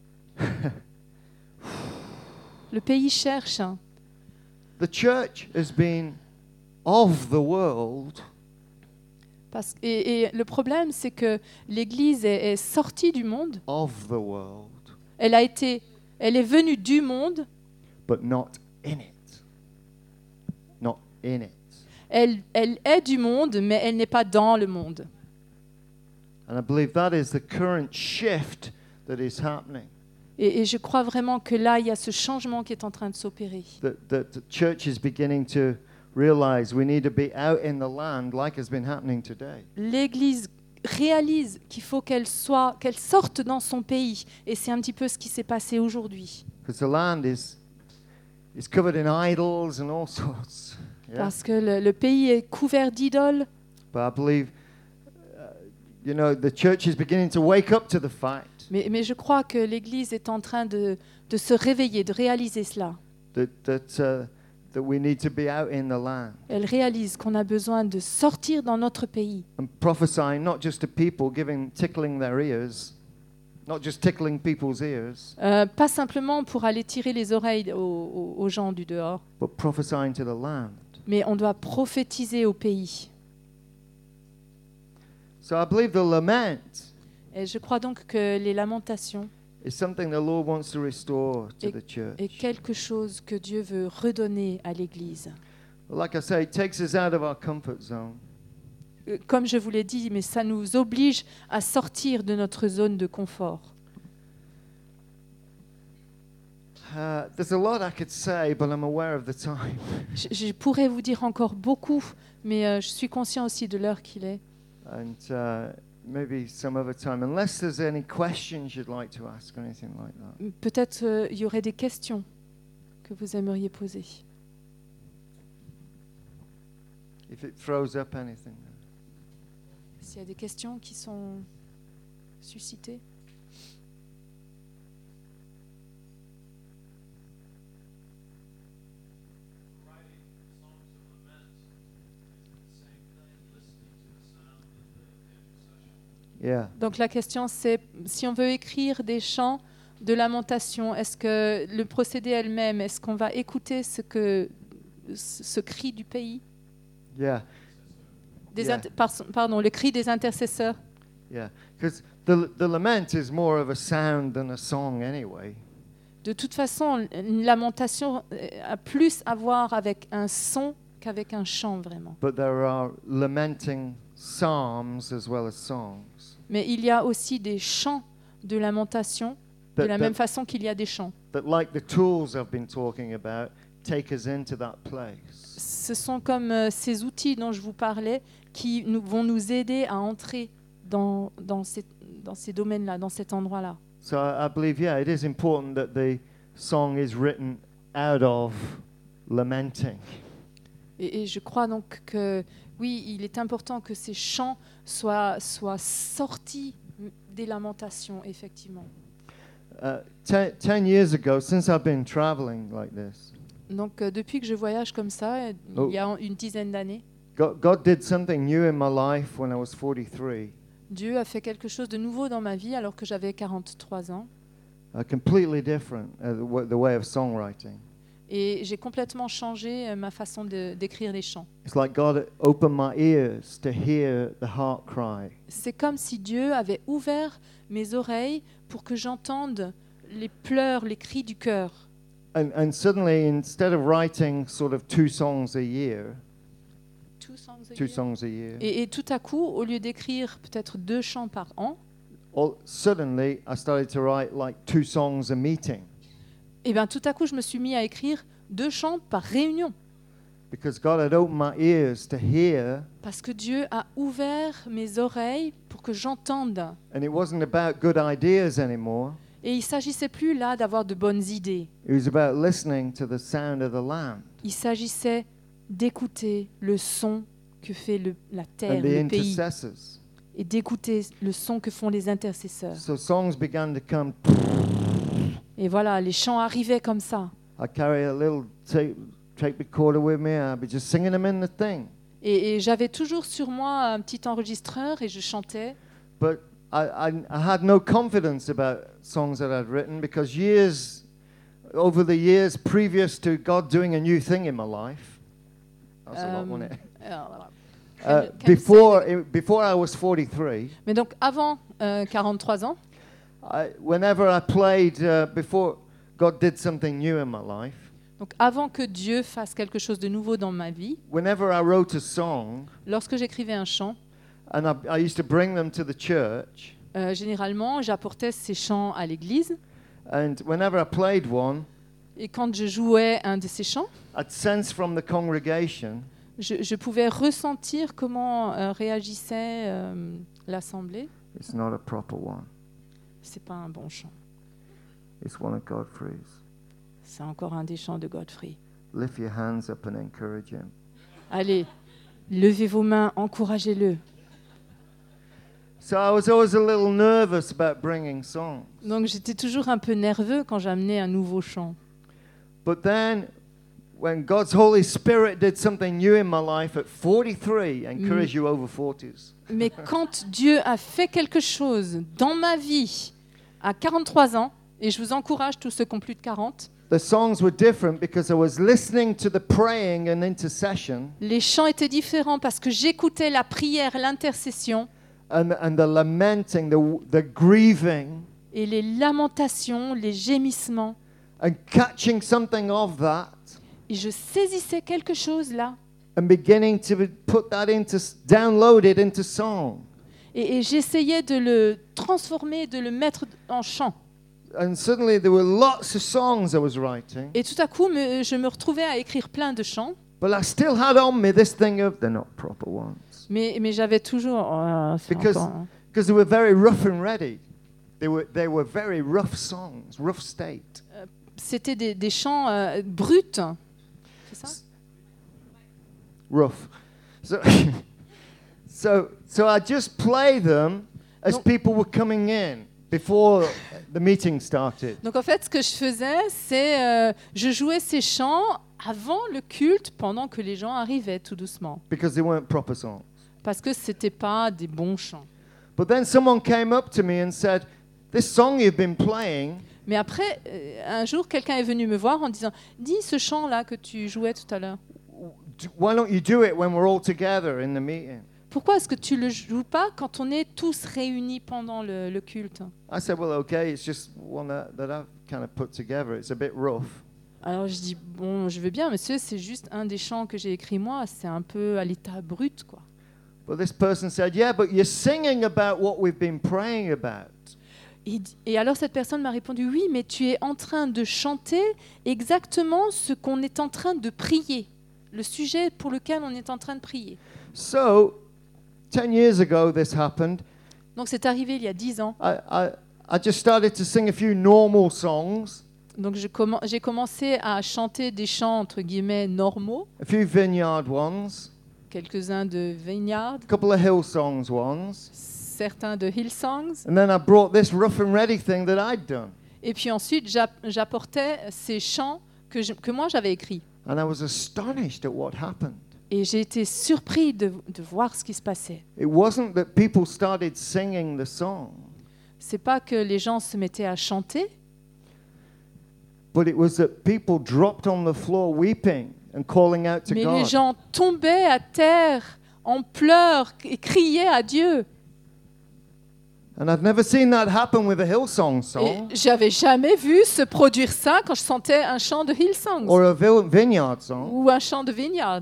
le pays cherche. the church has been of the world, Et le problème, c'est que l'Église est sortie du monde. of the world, Elle est venue du monde. but not in it. Not in it. Elle est du monde, mais elle n'est pas dans le monde. And I believe that is the current shift that is happening. Et je crois vraiment que là, il y a ce changement qui est en train de s'opérer. That the church is beginning to realize we need to be out in the land like has been happening today. L'Église réalise qu'il faut qu'elle sorte dans son pays. Et c'est un petit peu ce qui s'est passé aujourd'hui. Because the land is covered in idols and all sorts. Yeah? Parce que le pays est couvert d'idoles. But I believe, the church is beginning to wake up to the fact Mais je crois que l'Église est en train de se réveiller, de réaliser cela. that we need to be out in the land Elle réalise qu'on a besoin de sortir dans notre pays. and prophesying not just to people, tickling their ears, not just tickling people's ears, Pas simplement pour aller tirer les oreilles aux gens du dehors, but prophesying to the land. mais on doit prophétiser au pays. So I believe the lament Et je crois donc que les lamentations is something the Lord wants to restore to the church. est quelque chose que Dieu veut redonner à l'Église. Like I say, it takes us out of our comfort zone. Comme je vous l'ai dit, mais ça nous oblige à sortir de notre zone de confort. There's a lot I could say, but I'm aware of the time. Je pourrais vous dire encore beaucoup, mais je suis conscient aussi de l'heure qu'il est. And maybe some other time, unless there's any questions you'd like to ask or anything like that. Peut-être il y aurait des questions que vous aimeriez poser. If it throws up anything. S'il y a des questions qui sont suscitées. Yeah. Donc la question c'est, si on veut écrire des chants de lamentation, est-ce que le procédé elle-même, est-ce qu'on va écouter ce cri du pays, Yeah. Yeah. Pardon, le cri des intercesseurs? Yeah. Because the lament is more of a sound than a song anyway. De toute façon, une lamentation a plus à voir avec un son qu'avec un chant vraiment. But there are lamenting psalms as well as songs. Mais il y a aussi des chants de lamentation, de la même façon qu'il y a des chants. That, like the tools I've been talking about, take us into that place. Ce sont comme ces outils dont je vous parlais qui vont nous aider à entrer dans ces domaines-là, dans cet endroit-là. So I believe, yeah, it is important that the song is written out of lamenting. Et je crois donc que, oui, il est important que ces chants soient sortis des lamentations, effectivement. 10 years ago, since I've been traveling like this, Donc, depuis que je voyage comme ça, il y a une dizaine d'années, God did something new in my life when I was 43. Dieu a fait quelque chose de nouveau dans ma vie alors que j'avais 43 ans. Completely different, the way of songwriting. Et j'ai complètement changé ma façon d'écrire les chants. It's like God opened my ears to hear the heart cry. C'est comme si Dieu avait ouvert mes oreilles pour que j'entende les pleurs, les cris du cœur. And suddenly, instead of writing sort of two songs a year, Two songs a two year. songs a year, Et tout à coup, au lieu d'écrire peut-être 2 chants par an, suddenly I started to write like 2 songs a meeting Et bien tout à coup, je me suis mis à écrire 2 chants par réunion. because God had opened my ears to hear, Parce que Dieu a ouvert mes oreilles pour que j'entende. and it wasn't about good ideas anymore. Et il ne s'agissait plus là d'avoir de bonnes idées. It was about listening to the sound of the land Il s'agissait d'écouter le son que fait la terre, and the le pays, intercessors. et d'écouter le son que font les intercesseurs. So songs began to come. Et voilà, les chants arrivaient comme ça. I carry a little tape recorder with me. I'd be just singing them in the thing. Et j'avais toujours sur moi un petit enregistreur et je chantais. But I had no confidence about songs that I'd written because over the years previous to God doing a new thing in my life, that was a lot, wasn't it? Alors, voilà. Can you say Before I was 43, Mais donc avant 43 ans, whenever I played, before God did something new in my life, donc avant que Dieu fasse quelque chose de nouveau dans ma vie, whenever I wrote a song, lorsque j'écrivais un chant, and I used to bring them to the church, généralement j'apportais ces chants à l'église. and whenever I played one, Et quand je jouais un de ces chants, I'd sense from the congregation je pouvais ressentir comment réagissait l'assemblée. it's not a proper one. C'est pas un bon chant. It's one of Godfrey's. C'est encore un des chants de Godfrey. Lift your hands up and encourage him. Allez, levez vos mains, encouragez-le. So I was always a little nervous about bringing songs. Donc j'étais toujours un peu nerveux quand j'amenais un nouveau chant. But then, when God's Holy Spirit did something new in my life at 43, I encourage you over 40s. Mais quand Dieu a fait quelque chose dans ma vie à 43 ans, et je vous encourage tous ceux qui ont plus de 40, The songs were different because I was listening to the praying and intercession les chants étaient différents parce que j'écoutais la prière, l'intercession and the lamenting, the grieving, et les lamentations, les gémissements. and catching something of that Et je saisissais quelque chose là. and beginning to download it into song. Et j'essayais de le transformer, de le mettre en chant. And suddenly there were lots of songs I was writing, Et tout à coup, je me retrouvais à écrire plein de chants. but I still had on me this thing of they're not proper ones. Mais j'avais toujours... c'est Because encore- they were very rough and ready. They were very rough songs, rough state. C'était des chants bruts. C'est ça? Rough. So I just play them as Donc- people were coming in before the meeting started. Donc en fait, ce que je faisais, c'est je jouais ces chants avant le culte, pendant que les gens arrivaient tout doucement. Because they weren't proper songs. Parce que ce n'était pas des bons chants. But then someone came up to me and said, "This song you've been playing, Mais après, un jour, quelqu'un est venu me voir en disant « Dis ce chant-là que tu jouais tout à l'heure. why don't you do it when we're all together in the meeting?" Pourquoi est-ce que tu ne le joues pas quand on est tous réunis pendant le culte ?» I said, "Well, okay, it's just one that I've kind of put together. It's a bit rough." Alors je dis « Bon, je veux bien, monsieur, c'est juste un des chants que j'ai écrit moi. C'est un peu à l'état brut, quoi. » But this person said, "Yeah, but you're singing about what we've been praying about." Et alors cette personne m'a répondu « Oui, mais tu es en train de chanter exactement ce qu'on est en train de prier, le sujet pour lequel on est en train de prier. So, 10 years ago this happened. » Donc c'est arrivé il y a 10 ans. I just started to sing a few normal songs, Donc j'ai commencé à chanter des chants entre guillemets normaux, a few vineyard ones, quelques-uns de Vineyard, a couple of Hillsongs ones, certains de Hillsongs. and then I brought this rough and ready thing that I'd done. Et puis ensuite, j'apportais ces chants que moi j'avais écrits. And I was astonished at what happened. Et j'ai été surpris de voir ce qui se passait. It wasn't that people started singing the song, C'est pas que les gens se mettaient à chanter, but it was that people dropped on the floor weeping and calling out to mais God. les gens tombaient à terre en pleurs et criaient à Dieu. And I've never seen that happen with a Hillsong Et song j'avais jamais vu se produire ça quand je chantais un chant de Hillsongs or a vineyard song. ou un chant de Vineyard.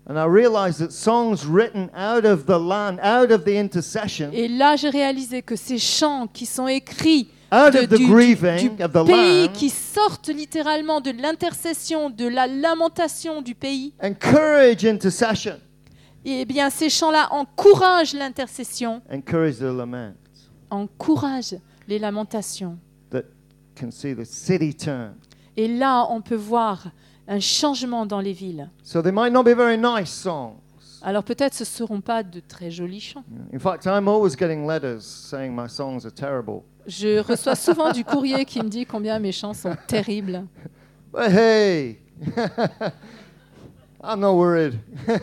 And I realized that songs written out of the land, out of the intercession, Et là, j'ai réalisé que ces chants qui sont écrits out of the grieving of the pays, land, qui sortent littéralement de l'intercession, de la lamentation du pays, encourage intercession, eh bien, ces chants-là encouragent l'intercession, encourage the lament, encouragent les lamentations. that can see the city turn. Et là, on peut voir un changement dans les villes. So they might not be very nice songs. Alors peut-être ce ne seront pas de très jolis chants. In fact, I'm always getting letters saying my songs are terrible. Je reçois souvent du courrier qui me dit combien mes chants sont terribles. But hey, I'm not worried.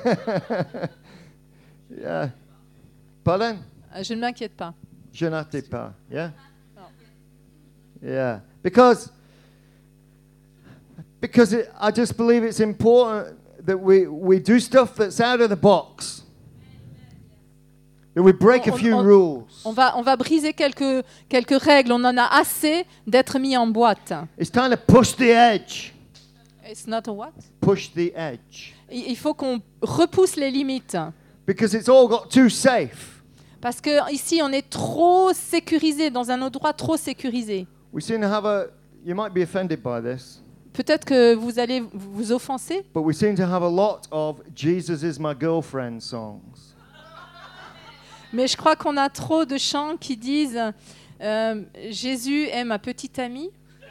Yeah. Pardon? Je ne m'inquiète pas. Je n'étais pas. Yeah? No. Yeah. Because I just believe it's important that we do stuff that's out of the box. That we break a few rules. On va briser quelques règles. On en a assez d'être mis en boîte. It's time to push the edge. It's not a what? Push the edge. Il faut qu'on repousse les limites. Because it's all got too safe. Parce que ici, on est trop sécurisé, dans un endroit trop sécurisé. We seem to have you might be offended by this, Peut-être que vous allez vous offenser, but we seem to have a lot of Jesus is my girlfriend songs. mais je crois qu'on a trop de chants qui disent Jésus est ma petite amie.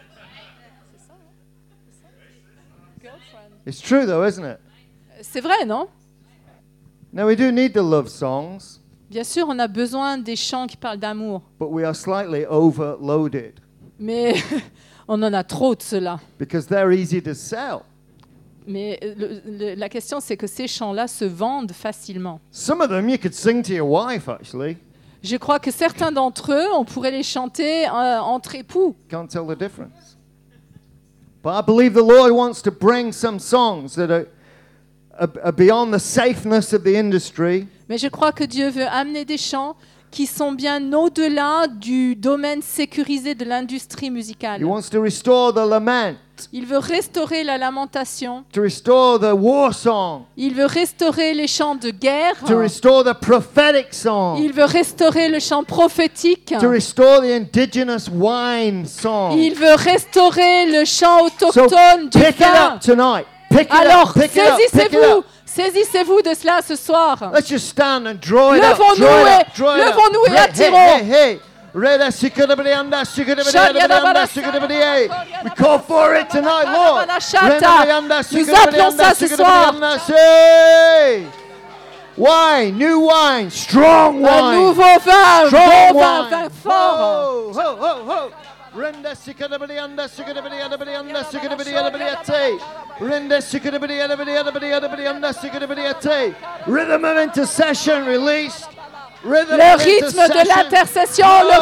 It's true though, isn't it? C'est vrai, non? Now we do need the love songs, Bien sûr, on a besoin des chants qui parlent d'amour, but we are slightly overloaded mais on en a trop de cela. because they're easy to sell. Mais la question, c'est que ces chants-là se vendent facilement. Some of them you could sing to your wife actually. Je crois que certains d'entre eux, on pourrait les chanter entre époux. Can't tell the difference. But I believe the Lord wants to bring some songs that are beyond the safeness of the industry. Mais je crois que Dieu veut amener des chants qui sont bien au-delà du domaine sécurisé de l'industrie musicale. He wants to restore the lament, Il veut restaurer la lamentation. to restore the war song, Il veut restaurer les chants de guerre. to restore the prophetic song, Il veut restaurer le chant prophétique. to restore the indigenous wine song. Il veut restaurer le chant So autochtone du pick it vin. up tonight. Pick it Alors, up, pick it up, pick it saisissez-vous. up. Saisissez-vous de cela ce soir. Let's just stand and draw it up. Levons-nous Draw it up, et- draw it up. levons-nous et Hey, attirons. Hey, hey, hey. Reda sikadabadi anda, sikadabadi anda, sikadabadi hey. We call for it tonight, Lord. Reda anda, Nous sikadabadi appelons anda, ça ce sikadabadi soir. anda, say. Wine, new wine, strong Un wine. nouveau vin, Strong bon vin, wine. vin fort. Ho, ho, ho, ho. Renda sikadabadi anda, sikadabadi anda, sikadabadi ate. Renda sikadabadi anda, sikadabadi ate. Rhythm of intercession released. Rhythm Le of rythme de intercession. l'intercession, le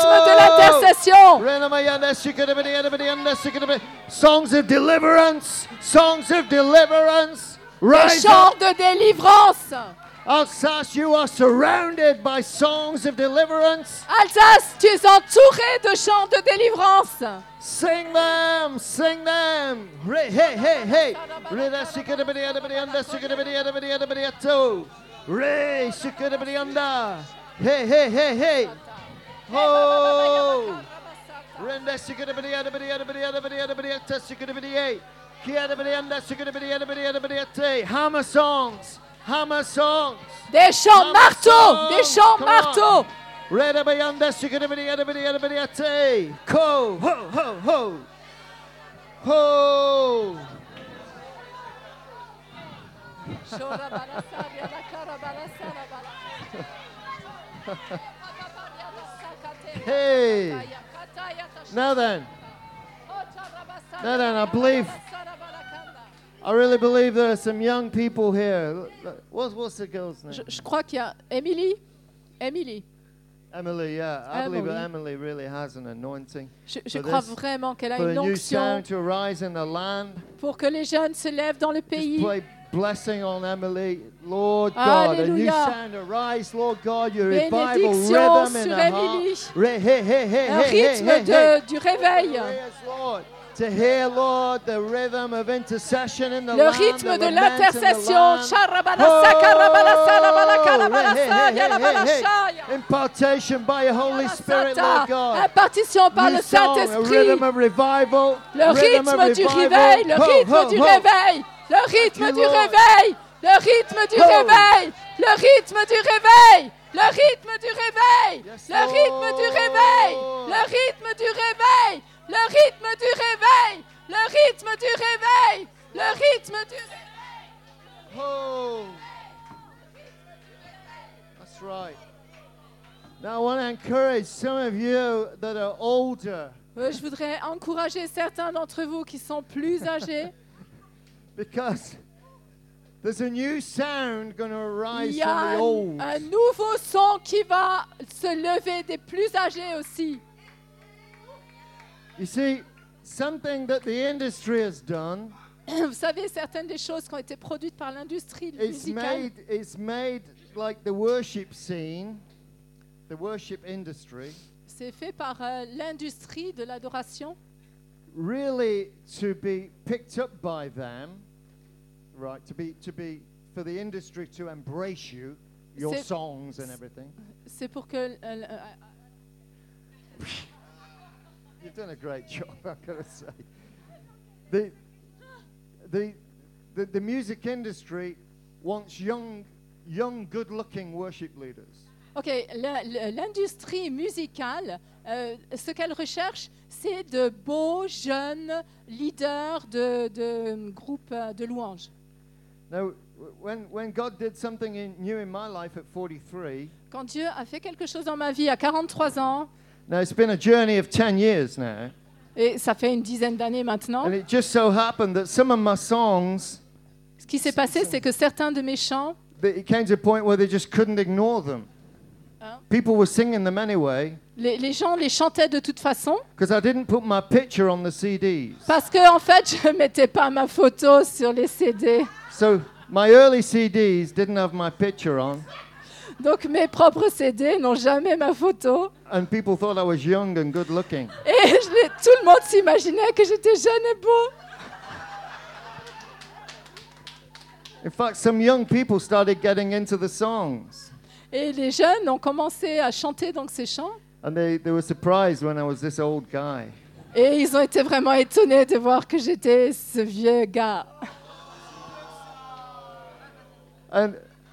rythme de l'intercession. Songs of deliverance, songs of deliverance. Les Rise chants up, de délivrance. Alsace, you are surrounded by songs of deliverance. Alsace, tu es entouré de chants de délivrance. Sing them, sing them. Hey, hey, hey, hey. Reda sikadabadi adabadi anda, sikadabadi adabadi adabadi ato. Re sikadabadi anda. Hey, hey, hey, hey. Oh. Renda sikadabadi adabadi adabadi adabadi adabadi ata sikadabadi hey. Kiadabadi anda, sikadabadi adabadi adabadi ate. Hammer songs, hammer songs. Des chants marteaux, des chants Come on. marteaux. Reda bayanda sikadabadi adabadi adabadi ate. Ko, ho, ho, ho. Ho. Hey. Now then, I really believe there are some young people here. What's the girl's name? Je crois qu'il y a Emily. Emily, yeah. I believe that Emily. Emily really has an anointing Je For crois this- vraiment qu'elle a for a une new onction sound to arise in the land. pour que les jeunes se lèvent dans le Just pays. play blessing on Emily, Lord God. A new Alléluia. sound arise, Lord God. Your revival Bénédiction rhythm in sur the Emily. heart. Hey, hey, hey, Un hey, hey, rythme hey, hey. du réveil. Yes, Lord. To hear, Lord, the rhythm of intercession in the Le land, rythme the de lament in the l'intercession. land. Impartation by your Holy Spirit, Lord God. Impartition par New le song, a Saint-Esprit. rhythm of revival. Le rhythm of rythme du revival. réveil, le Ho, rythme ho, du ho. réveil, le rythme you, du Lord. réveil, le rythme du Ho. réveil, le rythme du réveil, le rythme du réveil, Yes, le rythme du réveil, Lord. le rythme du réveil, le rythme du réveil, le rythme du réveil, le rythme du réveil. Oh. That's right. Now I want to encourage some of you that are older Je voudrais encourager certains d'entre vous qui sont plus âgés. because there's a new sound going to Il arise y a from the old. un nouveau son qui va se lever des plus âgés aussi. You see, something that the industry has done, Vous savez, certaines des choses qui ont été produites par l'industrie musicale, it's made like the worship scene, the worship industry, c'est fait par l'industrie de l'adoration, really to be picked up by them, right? To be for the industry to embrace you, your C'est- songs and everything. c'est pour que You've done a great job, I've got to say. The music industry wants young, good-looking worship leaders. Ok, l'industrie musicale, ce qu'elle recherche, c'est de beaux jeunes leaders de groupes de louanges. Now, when God did something new in my life at 43, Quand Dieu a fait quelque chose dans ma vie à 43 ans, now it's been a journey of 10 years now, et ça fait une dizaine d'années maintenant, and it just so happened that some of my songs, ce qui s'est passé, c'est que certains de mes chants, that it came to a point where they just couldn't ignore them. Hein? People were singing them anyway, les gens les chantaient de toute façon, because I didn't put my picture on the CDs. parce que en fait, je ne mettais pas ma photo sur les CD. So my early CDs didn't have my picture on, Donc mes propres CD n'ont jamais ma photo. and people thought I was young and good looking. Et tout le monde s'imaginait que j'étais jeune et beau. In fact, some young people started getting into the songs, Et les jeunes ont commencé à chanter donc ces chants. and they were surprised when I was this old guy. Et ils ont été vraiment étonnés de voir que j'étais ce vieux gars. And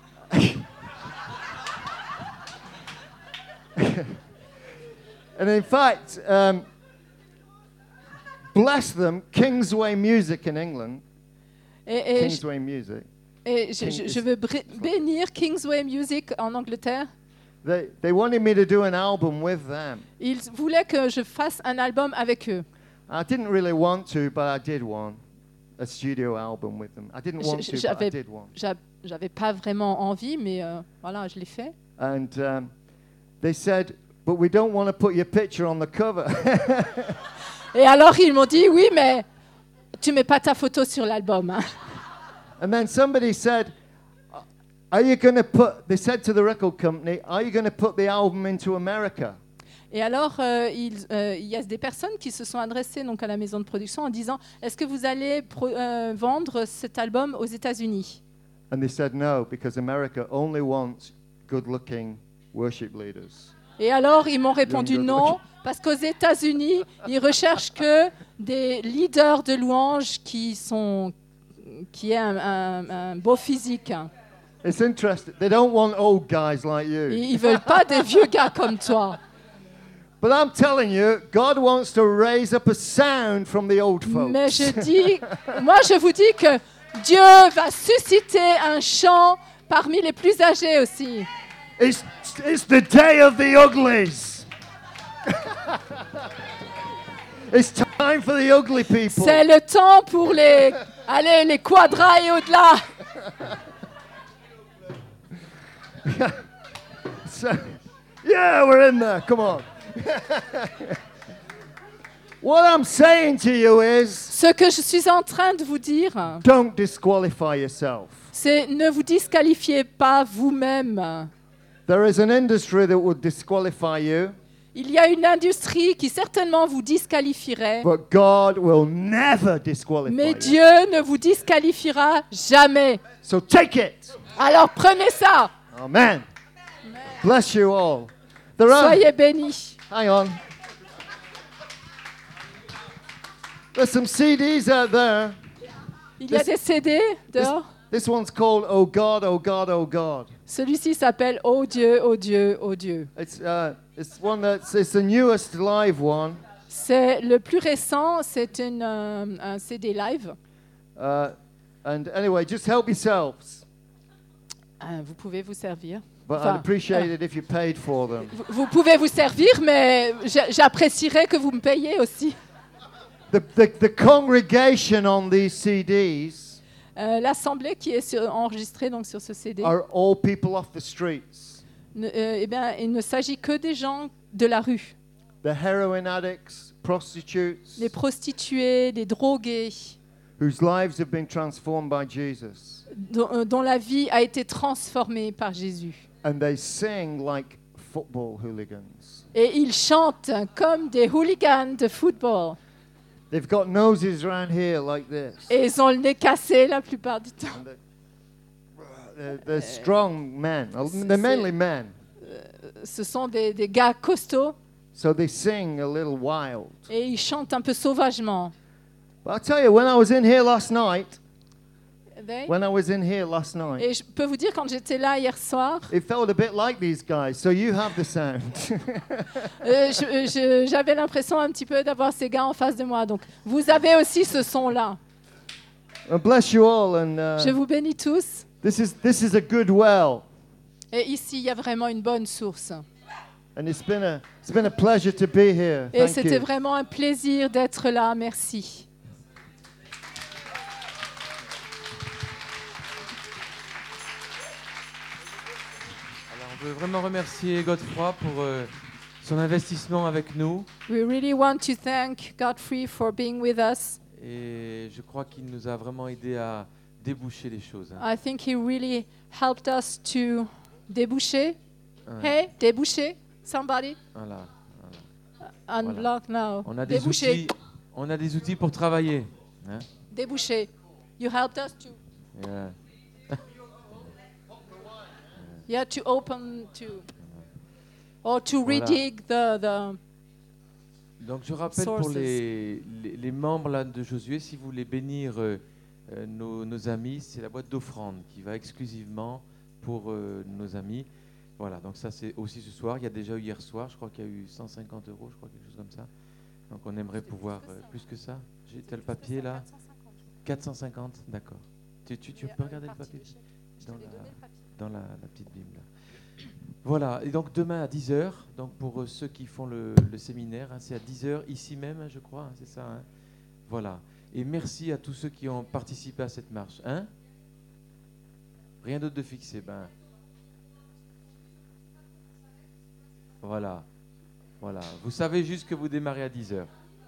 and in fact, bless them, Kingsway Music in England, Et Kingsway Music, je veux bénir Kingsway Music en Angleterre. they wanted me to do an album with them. Ils voulaient que je fasse un album avec eux. I didn't really want to, but I did one, a studio album with them. I didn't want to, but I did one. J'avais pas vraiment envie, mais voilà, je l'ai fait. And they said, but we don't want to put your picture on the cover. Et alors ils m'ont dit, oui, mais tu mets pas ta photo sur l'album. Hein. And then somebody said, are you going to put, they said to the record company, are you going to put the album into America? Et alors, il y a des personnes qui se sont adressées donc, à la maison de production en disant, est-ce que vous allez vendre cet album aux États-Unis? And they said no, because America only wants good-looking worship leaders. Et alors, ils m'ont répondu Young non, parce qu'aux États-Unis, ils recherchent que des leaders de louanges qui aient un beau physique. It's interesting. They don't want old guys like you. Ils veulent pas des vieux gars comme toi. But I'm telling you, God wants to raise up a sound from the old folks. Mais je vous dis que Dieu va susciter un chant parmi les plus âgés aussi. It's the day of the uglies. It's time for the ugly people. C'est le temps pour les quadras et au-delà. So, yeah, we're in there. Come on. What I'm saying to you is, Ce que je suis en train de vous dire, don't disqualify yourself. c'est ne vous disqualifiez pas vous-même. There is an industry that will disqualify you. Il y a une industrie qui certainement vous disqualifierait, but God will never disqualify mais you. Dieu ne vous disqualifiera jamais. So take it. Alors prenez ça. Amen. Bless you all. There are, Soyez bénis. hang on. There's some CDs out there. Il y a des CD dehors. This one's called Oh God, Oh God, Oh God. Celui-ci s'appelle Oh Dieu, oh Dieu, oh Dieu. It's the newest live one. C'est le plus récent, c'est un CD live. And anyway, just help yourselves. Vous pouvez vous servir. But Enfin, I'd appreciate it if you paid for them. Vous pouvez vous servir, mais j'apprécierais que vous me payiez aussi. The congregation on these CDs L'assemblée qui est enregistrée donc sur ce CD, are all people off the streets. eh bien, il ne s'agit que des gens de la rue, The heroin addicts, prostitutes, les prostituées, les drogués, whose lives have been transformed by Jesus. dont la vie a été transformée par Jésus. And they sing like football hooligans. Et ils chantent comme des hooligans de football. They've got noses around here like this. Et ils ont le nez cassé la plupart du temps. And they're strong men. They're mainly men. Ce sont des gars costauds So they sing a little wild. et ils chantent un peu sauvagement. But I'll tell you, when I was in here last night, Et je peux vous dire, quand j'étais là hier soir, it felt a bit like these guys. So you have the sound. j'avais l'impression un petit peu d'avoir ces gars en face de moi. Donc, vous avez aussi ce son-là. And bless you all. And Je vous bénis tous. this is a good well. Et ici, il y a vraiment une bonne source. And it's been a pleasure to be here. Et Thank c'était you. vraiment un plaisir d'être là. Merci. Alors, on veut vraiment remercier Godefroy pour son investissement avec nous. We really want to thank Godfrey for being with us. Et je crois qu'il nous a vraiment aidé à déboucher les choses. I think he really helped us to déboucher. Ouais. Hey, déboucher. Somebody. Voilà. Unblock now. On a des Déboucher. outils pour travailler. Hein. Déboucher. You helped us to. Yeah. Yeah, to open to. Or to Voilà. redig the. Donc je rappelle pour Sources. les membres là, de Josué, si vous voulez bénir nos amis, c'est la boîte d'offrande qui va exclusivement pour nos amis. Voilà, donc ça c'est aussi ce soir. Il y a déjà eu hier soir, je crois qu'il y a eu 150 €, je crois, quelque chose comme ça. Donc on aimerait pouvoir plus que ça. J'ai tel papier là. 450, d'accord. Tu peux regarder le papier dans la petite Bible là. Voilà, et donc demain à 10h, donc pour ceux qui font le séminaire, hein, c'est à 10h ici même, hein, je crois, hein, c'est ça. Hein. Voilà, et merci à tous ceux qui ont participé à cette marche. Hein? Rien d'autre de fixé, ben. Voilà, voilà. Vous savez juste que vous démarrez à 10h.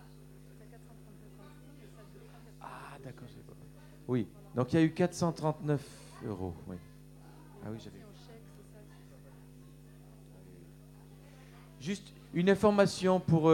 Ah, d'accord, j'ai pas. Oui, donc il y a eu 439 €. Oui. Ah oui, j'avais. Juste une information pour